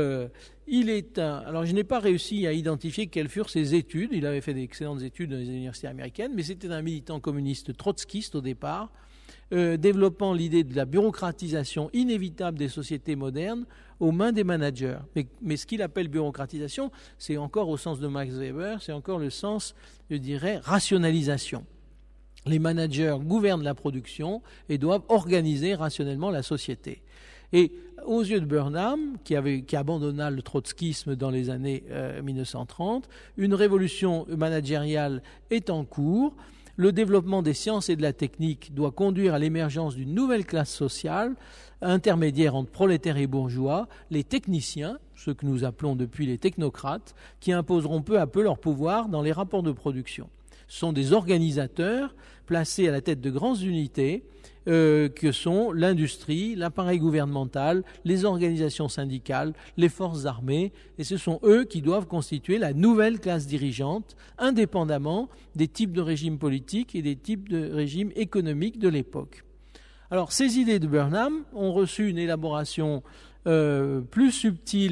alors je n'ai pas réussi à identifier quelles furent ses études. Il avait fait d'excellentes études dans les universités américaines, mais c'était un militant communiste trotskiste au départ, développant l'idée de la bureaucratisation inévitable des sociétés modernes aux mains des managers. Mais ce qu'il appelle bureaucratisation, c'est encore au sens de Max Weber, c'est encore le sens, je dirais, rationalisation. Les managers gouvernent la production et doivent organiser rationnellement la société. Et aux yeux de Burnham, qui abandonna le trotskisme dans les années 1930, une révolution managériale est en cours. Le développement des sciences et de la technique doit conduire à l'émergence d'une nouvelle classe sociale, intermédiaire entre prolétaires et bourgeois, les techniciens, ceux que nous appelons depuis les technocrates, qui imposeront peu à peu leur pouvoir dans les rapports de production. Ce sont des organisateurs placés à la tête de grandes unités que sont l'industrie, l'appareil gouvernemental, les organisations syndicales, les forces armées, et ce sont eux qui doivent constituer la nouvelle classe dirigeante, indépendamment des types de régimes politiques et des types de régimes économiques de l'époque. Alors, ces idées de Burnham ont reçu une élaboration plus subtile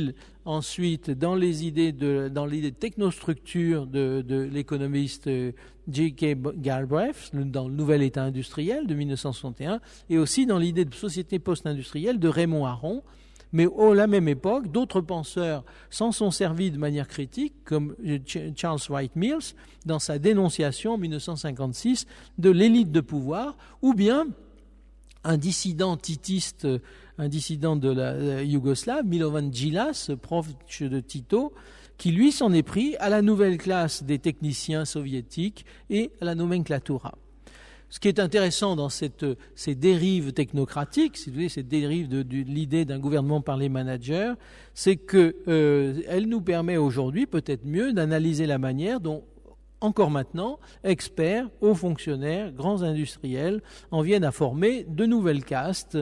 ensuite dans les idées technostructure de l'économiste J.K. Galbraith, dans le Nouvel État industriel de 1961, et aussi dans l'idée de société post-industrielle de Raymond Aron. Mais à la même époque, d'autres penseurs s'en sont servis de manière critique, comme Charles Wright Mills, dans sa dénonciation en 1956 de l'élite de pouvoir, ou bien un dissident titiste, un dissident de la Yougoslave, Milovan Djilas, proche de Tito, qui lui s'en est pris à la nouvelle classe des techniciens soviétiques et à la nomenclatura. Ce qui est intéressant dans ces dérives technocratiques, si vous voulez, ces dérives de l'idée d'un gouvernement par les managers, c'est qu'elle nous permet aujourd'hui peut-être mieux d'analyser la manière dont, encore maintenant, experts, hauts fonctionnaires, grands industriels en viennent à former de nouvelles castes,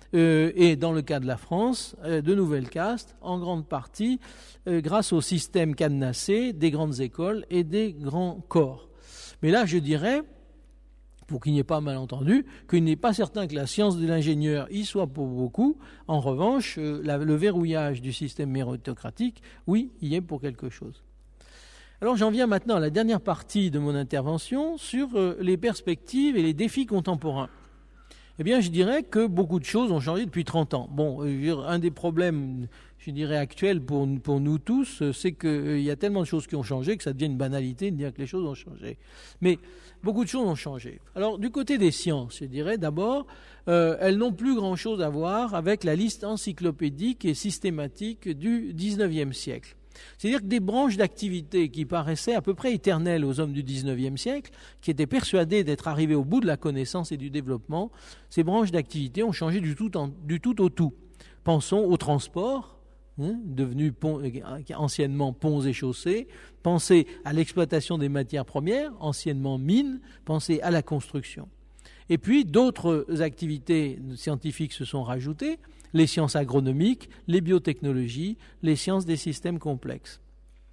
et dans le cas de la France, de nouvelles castes, en grande partie grâce au système cadenassé des grandes écoles et des grands corps. Mais là, je dirais, pour qu'il n'y ait pas malentendu, qu'il n'est pas certain que la science de l'ingénieur y soit pour beaucoup. En revanche, le verrouillage du système méritocratique, oui, y est pour quelque chose. Alors j'en viens maintenant à la dernière partie de mon intervention sur les perspectives et les défis contemporains. Eh bien, je dirais que beaucoup de choses ont changé depuis 30 ans. Bon, un des problèmes, je dirais, actuels pour nous tous, c'est qu'il y a tellement de choses qui ont changé que ça devient une banalité de dire que les choses ont changé. Mais beaucoup de choses ont changé. Alors, du côté des sciences, je dirais d'abord, elles n'ont plus grand-chose à voir avec la liste encyclopédique et systématique du XIXe siècle. C'est-à-dire que des branches d'activité qui paraissaient à peu près éternelles aux hommes du XIXe siècle, qui étaient persuadés d'être arrivés au bout de la connaissance et du développement, ces branches d'activité ont changé du tout au tout. Pensons au transport, devenu anciennement ponts et chaussées, pensez à l'exploitation des matières premières, anciennement mines, pensez à la construction. Et puis d'autres activités scientifiques se sont rajoutées, les sciences agronomiques, les biotechnologies, les sciences des systèmes complexes.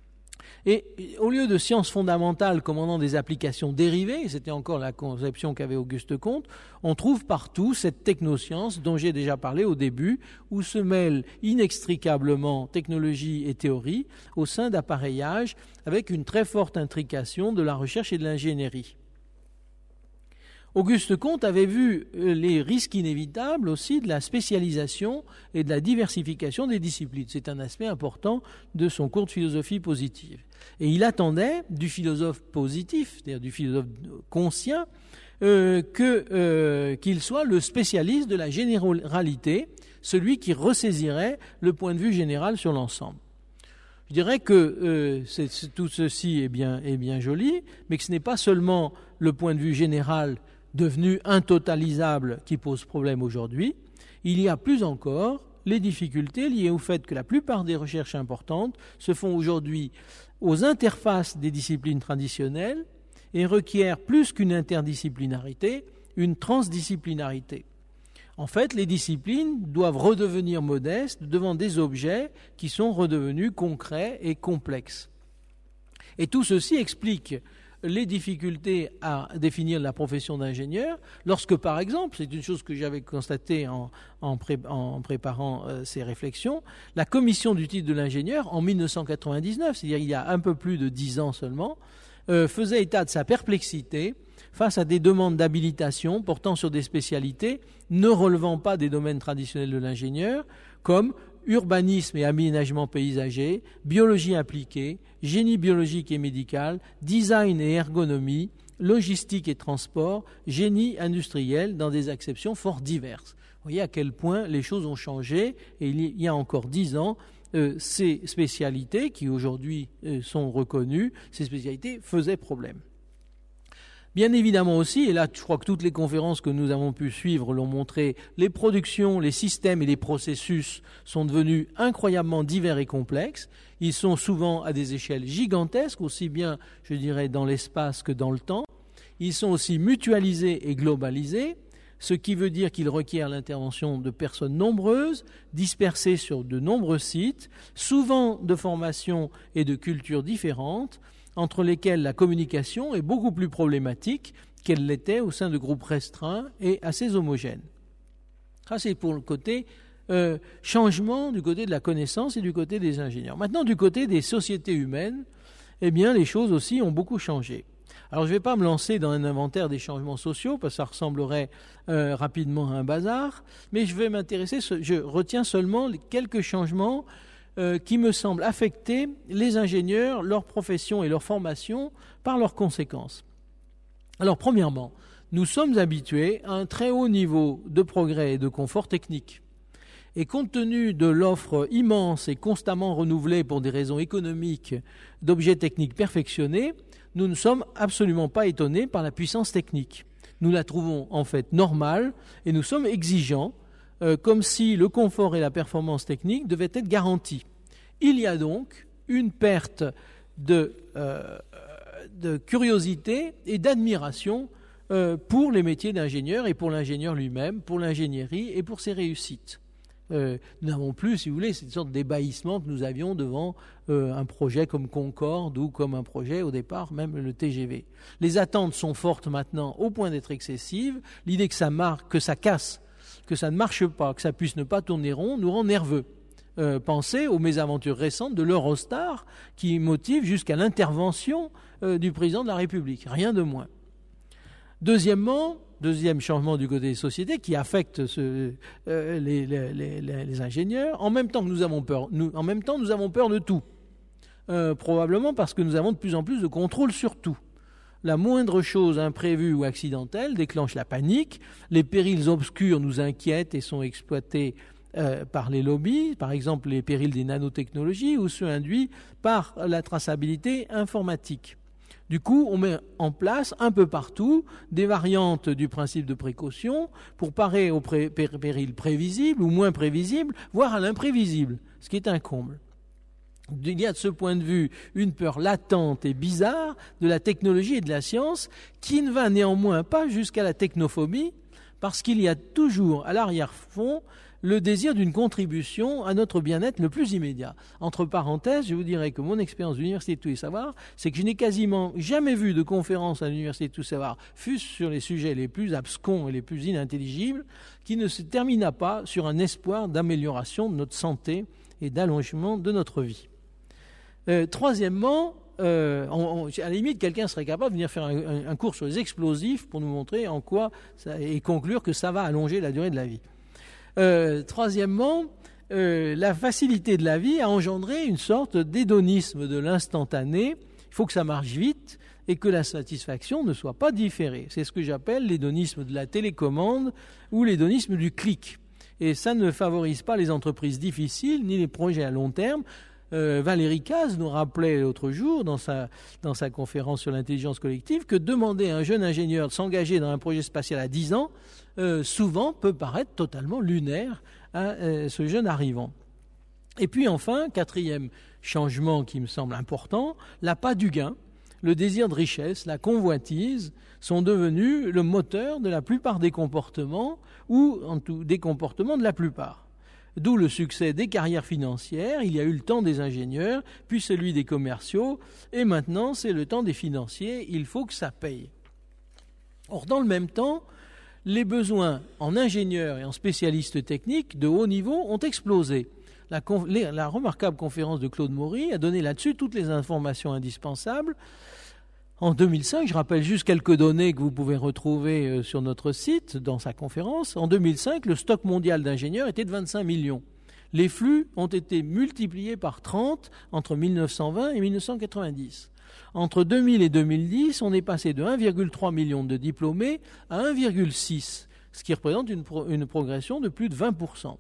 Et au lieu de sciences fondamentales commandant des applications dérivées, c'était encore la conception qu'avait Auguste Comte, on trouve partout cette technoscience dont j'ai déjà parlé au début, où se mêlent inextricablement technologie et théorie au sein d'appareillages avec une très forte intrication de la recherche et de l'ingénierie. Auguste Comte avait vu les risques inévitables aussi de la spécialisation et de la diversification des disciplines. C'est un aspect important de son cours de philosophie positive. Et il attendait du philosophe positif, c'est-à-dire du philosophe conscient, qu'il soit le spécialiste de la généralité, celui qui ressaisirait le point de vue général sur l'ensemble. Je dirais que tout ceci est bien joli, mais que ce n'est pas seulement le point de vue général devenu intotalisable qui pose problème aujourd'hui. Il y a plus encore les difficultés liées au fait que la plupart des recherches importantes se font aujourd'hui aux interfaces des disciplines traditionnelles et requièrent plus qu'une interdisciplinarité, une transdisciplinarité. En fait, les disciplines doivent redevenir modestes devant des objets qui sont redevenus concrets et complexes. Et tout ceci explique les difficultés à définir la profession d'ingénieur, lorsque, par exemple, c'est une chose que j'avais constatée en préparant ces réflexions, la commission du titre de l'ingénieur, en 1999, c'est-à-dire il y a un peu plus de 10 ans seulement, faisait état de sa perplexité face à des demandes d'habilitation portant sur des spécialités ne relevant pas des domaines traditionnels de l'ingénieur, comme urbanisme et aménagement paysager, biologie appliquée, génie biologique et médical, design et ergonomie, logistique et transport, génie industriel, dans des acceptions fort diverses. Vous voyez à quel point les choses ont changé, et il y a encore 10 ans, ces spécialités qui aujourd'hui sont reconnues, ces spécialités faisaient problème. Bien évidemment aussi, et là je crois que toutes les conférences que nous avons pu suivre l'ont montré, les productions, les systèmes et les processus sont devenus incroyablement divers et complexes. Ils sont souvent à des échelles gigantesques, aussi bien, je dirais, dans l'espace que dans le temps. Ils sont aussi mutualisés et globalisés, ce qui veut dire qu'ils requièrent l'intervention de personnes nombreuses, dispersées sur de nombreux sites, souvent de formations et de cultures différentes, entre lesquels la communication est beaucoup plus problématique qu'elle l'était au sein de groupes restreints et assez homogènes. Ça, c'est pour le côté changement du côté de la connaissance et du côté des ingénieurs. Maintenant, du côté des sociétés humaines, eh bien, les choses aussi ont beaucoup changé. Alors, je ne vais pas me lancer dans un inventaire des changements sociaux, parce que ça ressemblerait rapidement à un bazar, mais je retiens seulement quelques changements qui me semblent affecter les ingénieurs, leur profession et leur formation par leurs conséquences. Alors, premièrement, nous sommes habitués à un très haut niveau de progrès et de confort technique. Et compte tenu de l'offre immense et constamment renouvelée pour des raisons économiques d'objets techniques perfectionnés, nous ne sommes absolument pas étonnés par la puissance technique. Nous la trouvons en fait normale et nous sommes exigeants, comme si le confort et la performance technique devaient être garantis. Il y a donc une perte de curiosité et d'admiration pour les métiers d'ingénieur et pour l'ingénieur lui-même, pour l'ingénierie et pour ses réussites. Nous n'avons plus, si vous voulez, cette sorte d'ébahissement que nous avions devant un projet comme Concorde ou comme un projet, au départ, même le TGV. Les attentes sont fortes maintenant au point d'être excessives. L'idée que ça marque, que ça casse, que ça ne marche pas, que ça puisse ne pas tourner rond, nous rend nerveux. Pensez aux mésaventures récentes de l'Eurostar qui motivent jusqu'à l'intervention du président de la République. Rien de moins. Deuxième changement du côté des sociétés qui affecte les ingénieurs. En même temps, nous avons peur de tout. Probablement parce que nous avons de plus en plus de contrôle sur tout. La moindre chose imprévue ou accidentelle déclenche la panique. Les périls obscurs nous inquiètent et sont exploités par les lobbies, par exemple les périls des nanotechnologies ou ceux induits par la traçabilité informatique. Du coup, on met en place un peu partout des variantes du principe de précaution pour parer aux périls prévisibles ou moins prévisibles, voire à l'imprévisible, ce qui est un comble. Il y a de ce point de vue une peur latente et bizarre de la technologie et de la science qui ne va néanmoins pas jusqu'à la technophobie parce qu'il y a toujours à l'arrière-fond le désir d'une contribution à notre bien-être le plus immédiat. Entre parenthèses, je vous dirais que mon expérience de l'Université de tous les savoirs, c'est que je n'ai quasiment jamais vu de conférence à l'Université de tous les savoirs, fût-ce sur les sujets les plus abscons et les plus inintelligibles, qui ne se termina pas sur un espoir d'amélioration de notre santé et d'allongement de notre vie. Troisièmement, à la limite, quelqu'un serait capable de venir faire un cours sur les explosifs pour nous montrer en quoi et conclure que ça va allonger la durée de la vie. Troisièmement, la facilité de la vie a engendré une sorte d'hédonisme de l'instantané. Il faut que ça marche vite et que la satisfaction ne soit pas différée. C'est ce que j'appelle l'hédonisme de la télécommande ou l'hédonisme du clic. Et ça ne favorise pas les entreprises difficiles ni les projets à long terme. Valérie Caz nous rappelait l'autre jour dans sa conférence sur l'intelligence collective que demander à un jeune ingénieur de s'engager dans un projet spatial à 10 ans souvent peut paraître totalement lunaire à ce jeune arrivant. Et puis enfin, quatrième changement qui me semble important, l'appât du gain, le désir de richesse, la convoitise sont devenus le moteur de la plupart des comportements ou en tout des comportements de la plupart. D'où le succès des carrières financières. Il y a eu le temps des ingénieurs, puis celui des commerciaux, et maintenant c'est le temps des financiers. Il faut que ça paye. Or, dans le même temps, les besoins en ingénieurs et en spécialistes techniques de haut niveau ont explosé. La remarquable conférence de Claude Maury a donné là-dessus toutes les informations indispensables. En 2005, je rappelle juste quelques données que vous pouvez retrouver sur notre site dans sa conférence. En 2005, le stock mondial d'ingénieurs était de 25 millions. Les flux ont été multipliés par 30 entre 1920 et 1990. Entre 2000 et 2010, on est passé de 1,3 million de diplômés à 1,6, ce qui représente une progression de plus de 20%.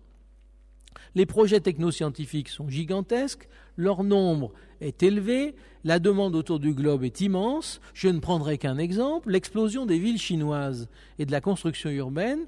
Les projets technoscientifiques sont gigantesques, leur nombre est élevé, la demande autour du globe est immense. Je ne prendrai qu'un exemple, l'explosion des villes chinoises et de la construction urbaine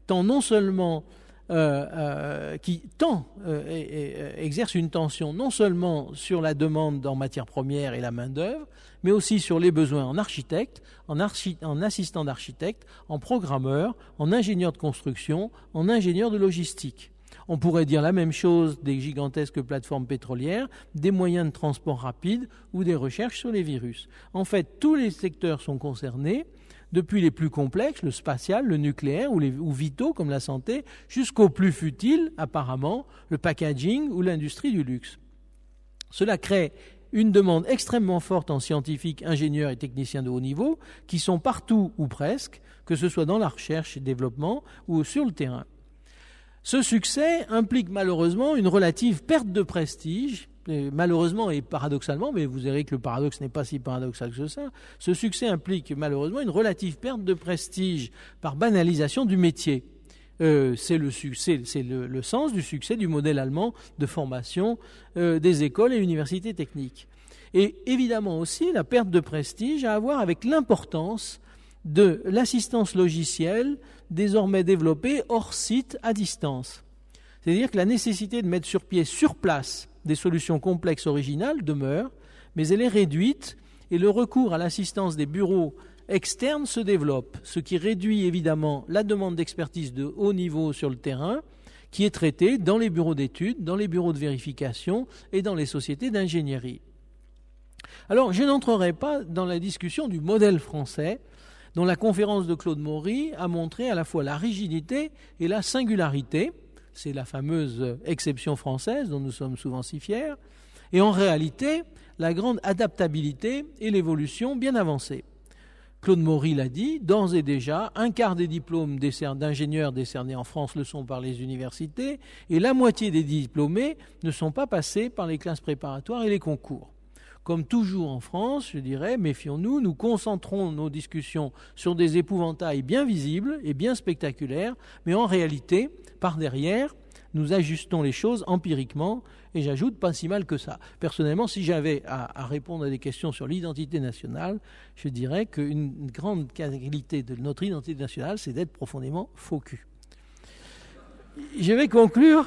exerce une tension non seulement sur la demande en matières premières et la main-d'œuvre, mais aussi sur les besoins en architectes, en assistants d'architectes, en programmeurs, en ingénieurs de construction, en ingénieurs de logistique. On pourrait dire la même chose des gigantesques plateformes pétrolières, des moyens de transport rapide ou des recherches sur les virus. En fait, tous les secteurs sont concernés, depuis les plus complexes, le spatial, le nucléaire ou vitaux comme la santé, jusqu'aux plus futiles, apparemment, le packaging ou l'industrie du luxe. Cela crée une demande extrêmement forte en scientifiques, ingénieurs et techniciens de haut niveau qui sont partout ou presque, que ce soit dans la recherche et le développement ou sur le terrain. Ce succès implique malheureusement une relative perte de prestige, malheureusement et paradoxalement, mais vous verrez que le paradoxe n'est pas si paradoxal que ça, ce succès implique malheureusement une relative perte de prestige par banalisation du métier. C'est le sens du succès du modèle allemand de formation des écoles et universités techniques. Et évidemment aussi la perte de prestige a à voir avec l'importance de l'assistance logicielle désormais développée hors site à distance. C'est-à-dire que la nécessité de mettre sur pied, sur place, des solutions complexes originales demeure, mais elle est réduite et le recours à l'assistance des bureaux externes se développe, ce qui réduit évidemment la demande d'expertise de haut niveau sur le terrain qui est traitée dans les bureaux d'études, dans les bureaux de vérification et dans les sociétés d'ingénierie. Alors, je n'entrerai pas dans la discussion du modèle français dont la conférence de Claude Maury a montré à la fois la rigidité et la singularité. C'est la fameuse exception française dont nous sommes souvent si fiers. Et en réalité, la grande adaptabilité et l'évolution bien avancée. Claude Maury l'a dit, d'ores et déjà, un quart des diplômes d'ingénieurs décernés en France le sont par les universités et la moitié des diplômés ne sont pas passés par les classes préparatoires et les concours. Comme toujours en France, je dirais, méfions-nous, nous concentrons nos discussions sur des épouvantails bien visibles et bien spectaculaires, mais en réalité, par derrière, nous ajustons les choses empiriquement, et j'ajoute pas si mal que ça. Personnellement, si j'avais à répondre à des questions sur l'identité nationale, je dirais qu'une grande qualité de notre identité nationale, c'est d'être profondément faux cul. Je vais conclure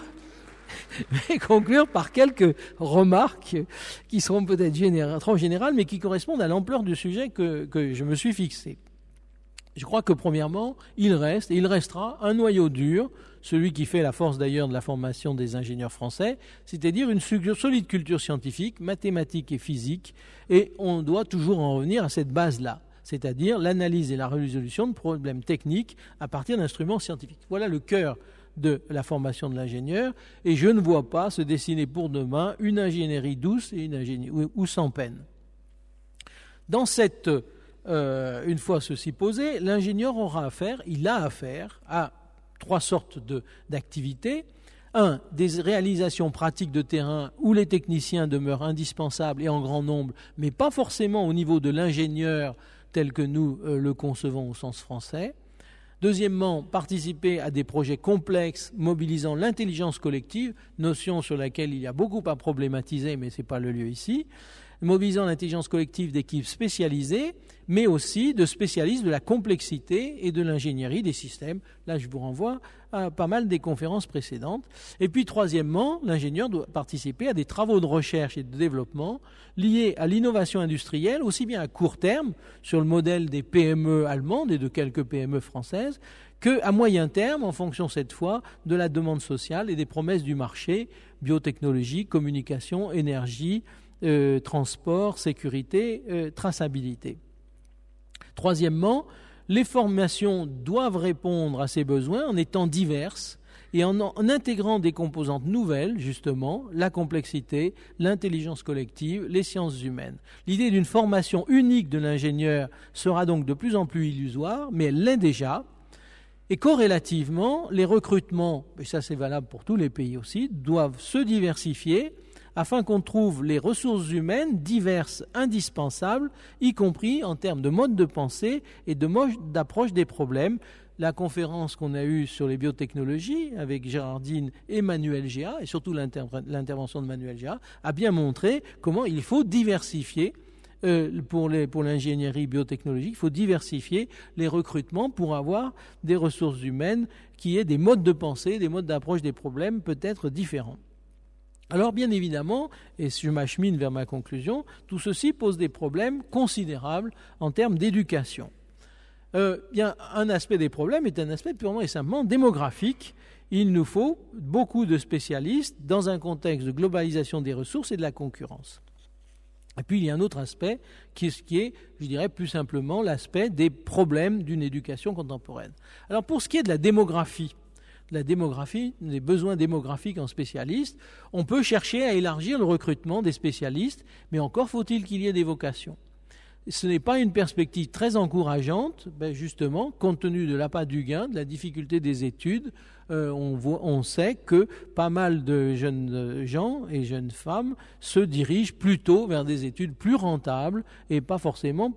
par quelques remarques qui seront peut-être trop générales, mais qui correspondent à l'ampleur du sujet que je me suis fixé. Je crois que premièrement, il reste et il restera un noyau dur, celui qui fait la force d'ailleurs de la formation des ingénieurs français, c'est-à-dire une solide culture scientifique, mathématique et physique, et on doit toujours en revenir à cette base-là, c'est-à-dire l'analyse et la résolution de problèmes techniques à partir d'instruments scientifiques. Voilà le cœur de la formation de l'ingénieur, et je ne vois pas se dessiner pour demain une ingénierie douce et une ingénierie ou sans peine. Dans cette une fois ceci posé, l'ingénieur il a affaire à trois sortes d'activités. Un, des réalisations pratiques de terrain où les techniciens demeurent indispensables et en grand nombre, mais pas forcément au niveau de l'ingénieur tel que nous le concevons au sens français. Deuxièmement, participer à des projets complexes mobilisant l'intelligence collective, notion sur laquelle il y a beaucoup à problématiser, mais ce n'est pas le lieu ici, mobilisant l'intelligence collective d'équipes spécialisées, mais aussi de spécialistes de la complexité et de l'ingénierie des systèmes. Là, je vous renvoie à pas mal des conférences précédentes. Et puis, troisièmement, l'ingénieur doit participer à des travaux de recherche et de développement liés à l'innovation industrielle, aussi bien à court terme, sur le modèle des PME allemandes et de quelques PME françaises, qu'à moyen terme, en fonction cette fois de la demande sociale et des promesses du marché, biotechnologie, communication, énergie, transport, sécurité, traçabilité. Troisièmement, les formations doivent répondre à ces besoins en étant diverses et en intégrant des composantes nouvelles, justement, la complexité, l'intelligence collective, les sciences humaines. L'idée d'une formation unique de l'ingénieur sera donc de plus en plus illusoire, mais elle l'est déjà. Et corrélativement, les recrutements, et ça c'est valable pour tous les pays aussi, doivent se diversifier afin qu'on trouve les ressources humaines diverses, indispensables, y compris en termes de mode de pensée et de mode d'approche des problèmes. La conférence qu'on a eue sur les biotechnologies avec Gérardine et Manuel Géa, et surtout l'intervention de Manuel Géa, a bien montré comment il faut diversifier pour l'ingénierie biotechnologique, il faut diversifier les recrutements pour avoir des ressources humaines qui aient des modes de pensée, des modes d'approche des problèmes peut-être différents. Alors bien évidemment, et je m'achemine vers ma conclusion, tout ceci pose des problèmes considérables en termes d'éducation. Bien, un aspect des problèmes est un aspect purement et simplement démographique. Il nous faut beaucoup de spécialistes dans un contexte de globalisation des ressources et de la concurrence. Et puis il y a un autre aspect qui est, je dirais plus simplement, l'aspect des problèmes d'une éducation contemporaine. Alors pour ce qui est de la démographie, des besoins démographiques en spécialistes, on peut chercher à élargir le recrutement des spécialistes, mais encore faut-il qu'il y ait des vocations. Ce n'est pas une perspective très encourageante, justement, compte tenu de l'appât du gain, de la difficulté des études. On sait que pas mal de jeunes gens et jeunes femmes se dirigent plutôt vers des études plus rentables et pas forcément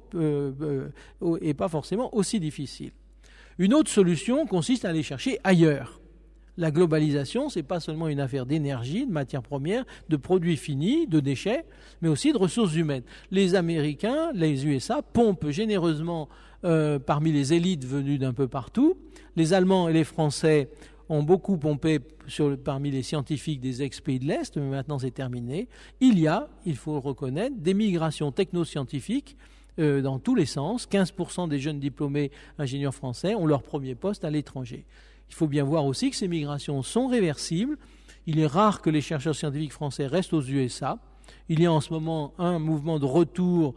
aussi difficiles. Une autre solution consiste à aller chercher ailleurs. La globalisation, ce n'est pas seulement une affaire d'énergie, de matières premières, de produits finis, de déchets, mais aussi de ressources humaines. Les Américains, les USA, pompent généreusement parmi les élites venues d'un peu partout. Les Allemands et les Français ont beaucoup pompé parmi les scientifiques des ex-pays de l'Est, mais maintenant c'est terminé. Il faut le reconnaître, des migrations technoscientifiques dans tous les sens. 15% des jeunes diplômés ingénieurs français ont leur premier poste à l'étranger. Il faut bien voir aussi que ces migrations sont réversibles. Il est rare que les chercheurs scientifiques français restent aux USA. Il y a en ce moment un mouvement de retour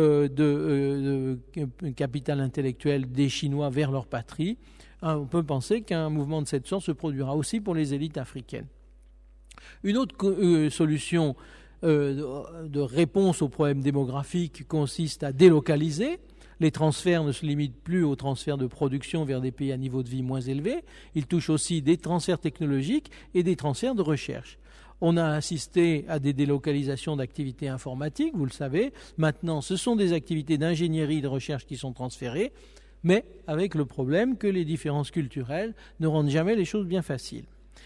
de capital intellectuel des Chinois vers leur patrie. On peut penser qu'un mouvement de cette sorte se produira aussi pour les élites africaines. Une autre solution de réponse aux problèmes démographiques consiste à délocaliser. Les transferts ne se limitent plus aux transferts de production vers des pays à niveau de vie moins élevé. Ils touchent aussi des transferts technologiques et des transferts de recherche. On a assisté à des délocalisations d'activités informatiques, vous le savez. Maintenant, ce sont des activités d'ingénierie et de recherche qui sont transférées, mais avec le problème que les différences culturelles ne rendent jamais les choses bien faciles.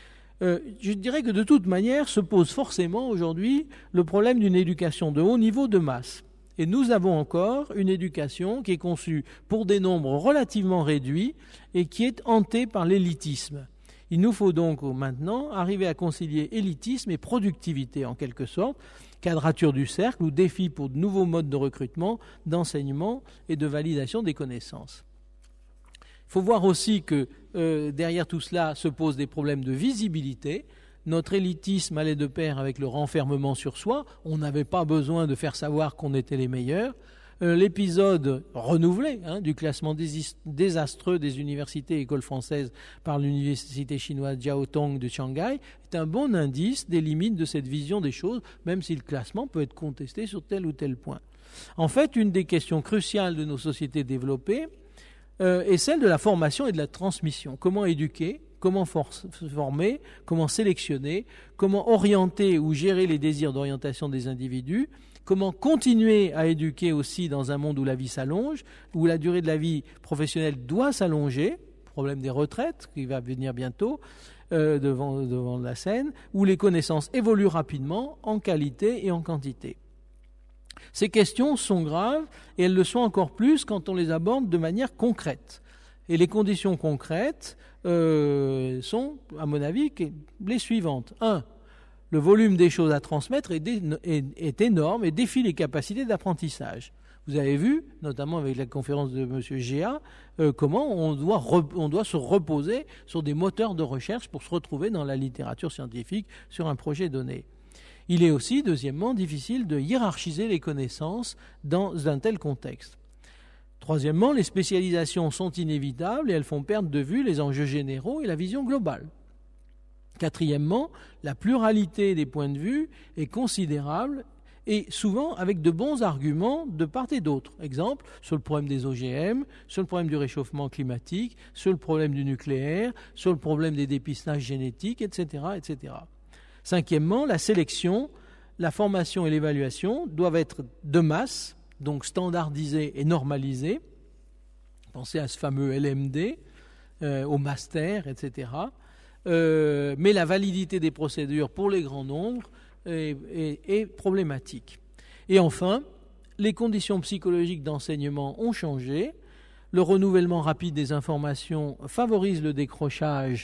Je dirais que de toute manière se pose forcément aujourd'hui le problème d'une éducation de haut niveau de masse. Et nous avons encore une éducation qui est conçue pour des nombres relativement réduits et qui est hantée par l'élitisme. Il nous faut donc maintenant arriver à concilier élitisme et productivité en quelque sorte, quadrature du cercle ou défi pour de nouveaux modes de recrutement, d'enseignement et de validation des connaissances. Il faut voir aussi que derrière tout cela se posent des problèmes de visibilité. Notre élitisme allait de pair avec le renfermement sur soi. On n'avait pas besoin de faire savoir qu'on était les meilleurs. L'épisode renouvelé du classement désastreux des universités et écoles françaises par l'université chinoise Jiaotong de Shanghai est un bon indice des limites de cette vision des choses, même si le classement peut être contesté sur tel ou tel point. En fait, une des questions cruciales de nos sociétés développées est celle de la formation et de la transmission. Comment éduquer ? Comment former, comment sélectionner, comment orienter ou gérer les désirs d'orientation des individus, comment continuer à éduquer aussi dans un monde où la vie s'allonge, où la durée de la vie professionnelle doit s'allonger, problème des retraites qui va venir bientôt devant la scène, où les connaissances évoluent rapidement en qualité et en quantité. Ces questions sont graves et elles le sont encore plus quand on les aborde de manière concrète. Et les conditions concrètes sont, à mon avis, les suivantes. 1. Le volume des choses à transmettre est énorme et défie les capacités d'apprentissage. Vous avez vu, notamment avec la conférence de M. Géa, comment on doit se reposer sur des moteurs de recherche pour se retrouver dans la littérature scientifique sur un projet donné. Il est aussi, deuxièmement, difficile de hiérarchiser les connaissances dans un tel contexte. Troisièmement, les spécialisations sont inévitables et elles font perdre de vue les enjeux généraux et la vision globale. Quatrièmement, la pluralité des points de vue est considérable et souvent avec de bons arguments de part et d'autre. Exemple, sur le problème des OGM, sur le problème du réchauffement climatique, sur le problème du nucléaire, sur le problème des dépistages génétiques, etc., etc. Cinquièmement, la sélection, la formation et l'évaluation doivent être de masse, donc standardisé et normalisé. Pensez à ce fameux LMD, au master, etc. Mais la validité des procédures pour les grands nombres est problématique. Et enfin, les conditions psychologiques d'enseignement ont changé. Le renouvellement rapide des informations favorise le décrochage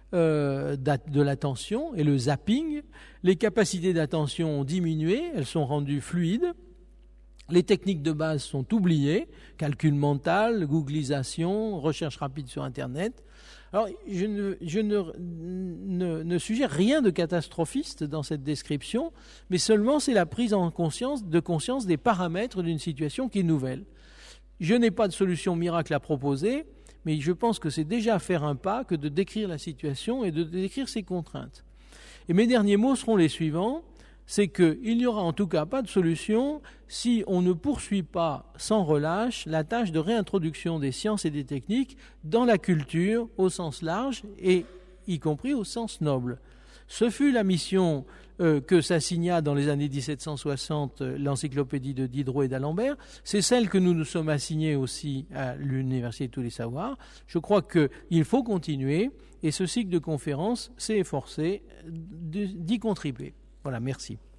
de l'attention et le zapping. Les capacités d'attention ont diminué, elles sont rendues fluides. Les techniques de base sont oubliées, calcul mental, googlisation, recherche rapide sur Internet. Alors, je ne suggère rien de catastrophiste dans cette description, mais seulement c'est la prise en conscience des paramètres d'une situation qui est nouvelle. Je n'ai pas de solution miracle à proposer, mais je pense que c'est déjà faire un pas que de décrire la situation et de décrire ses contraintes. Et mes derniers mots seront les suivants. C'est qu'il n'y aura en tout cas pas de solution si on ne poursuit pas sans relâche la tâche de réintroduction des sciences et des techniques dans la culture au sens large et y compris au sens noble. Ce fut la mission que s'assigna dans les années 1760 l'encyclopédie de Diderot et d'Alembert. C'est celle que nous nous sommes assignés aussi à l'Université de tous les savoirs. Je crois qu'il faut continuer et ce cycle de conférences s'est efforcé d'y contribuer. Voilà, merci.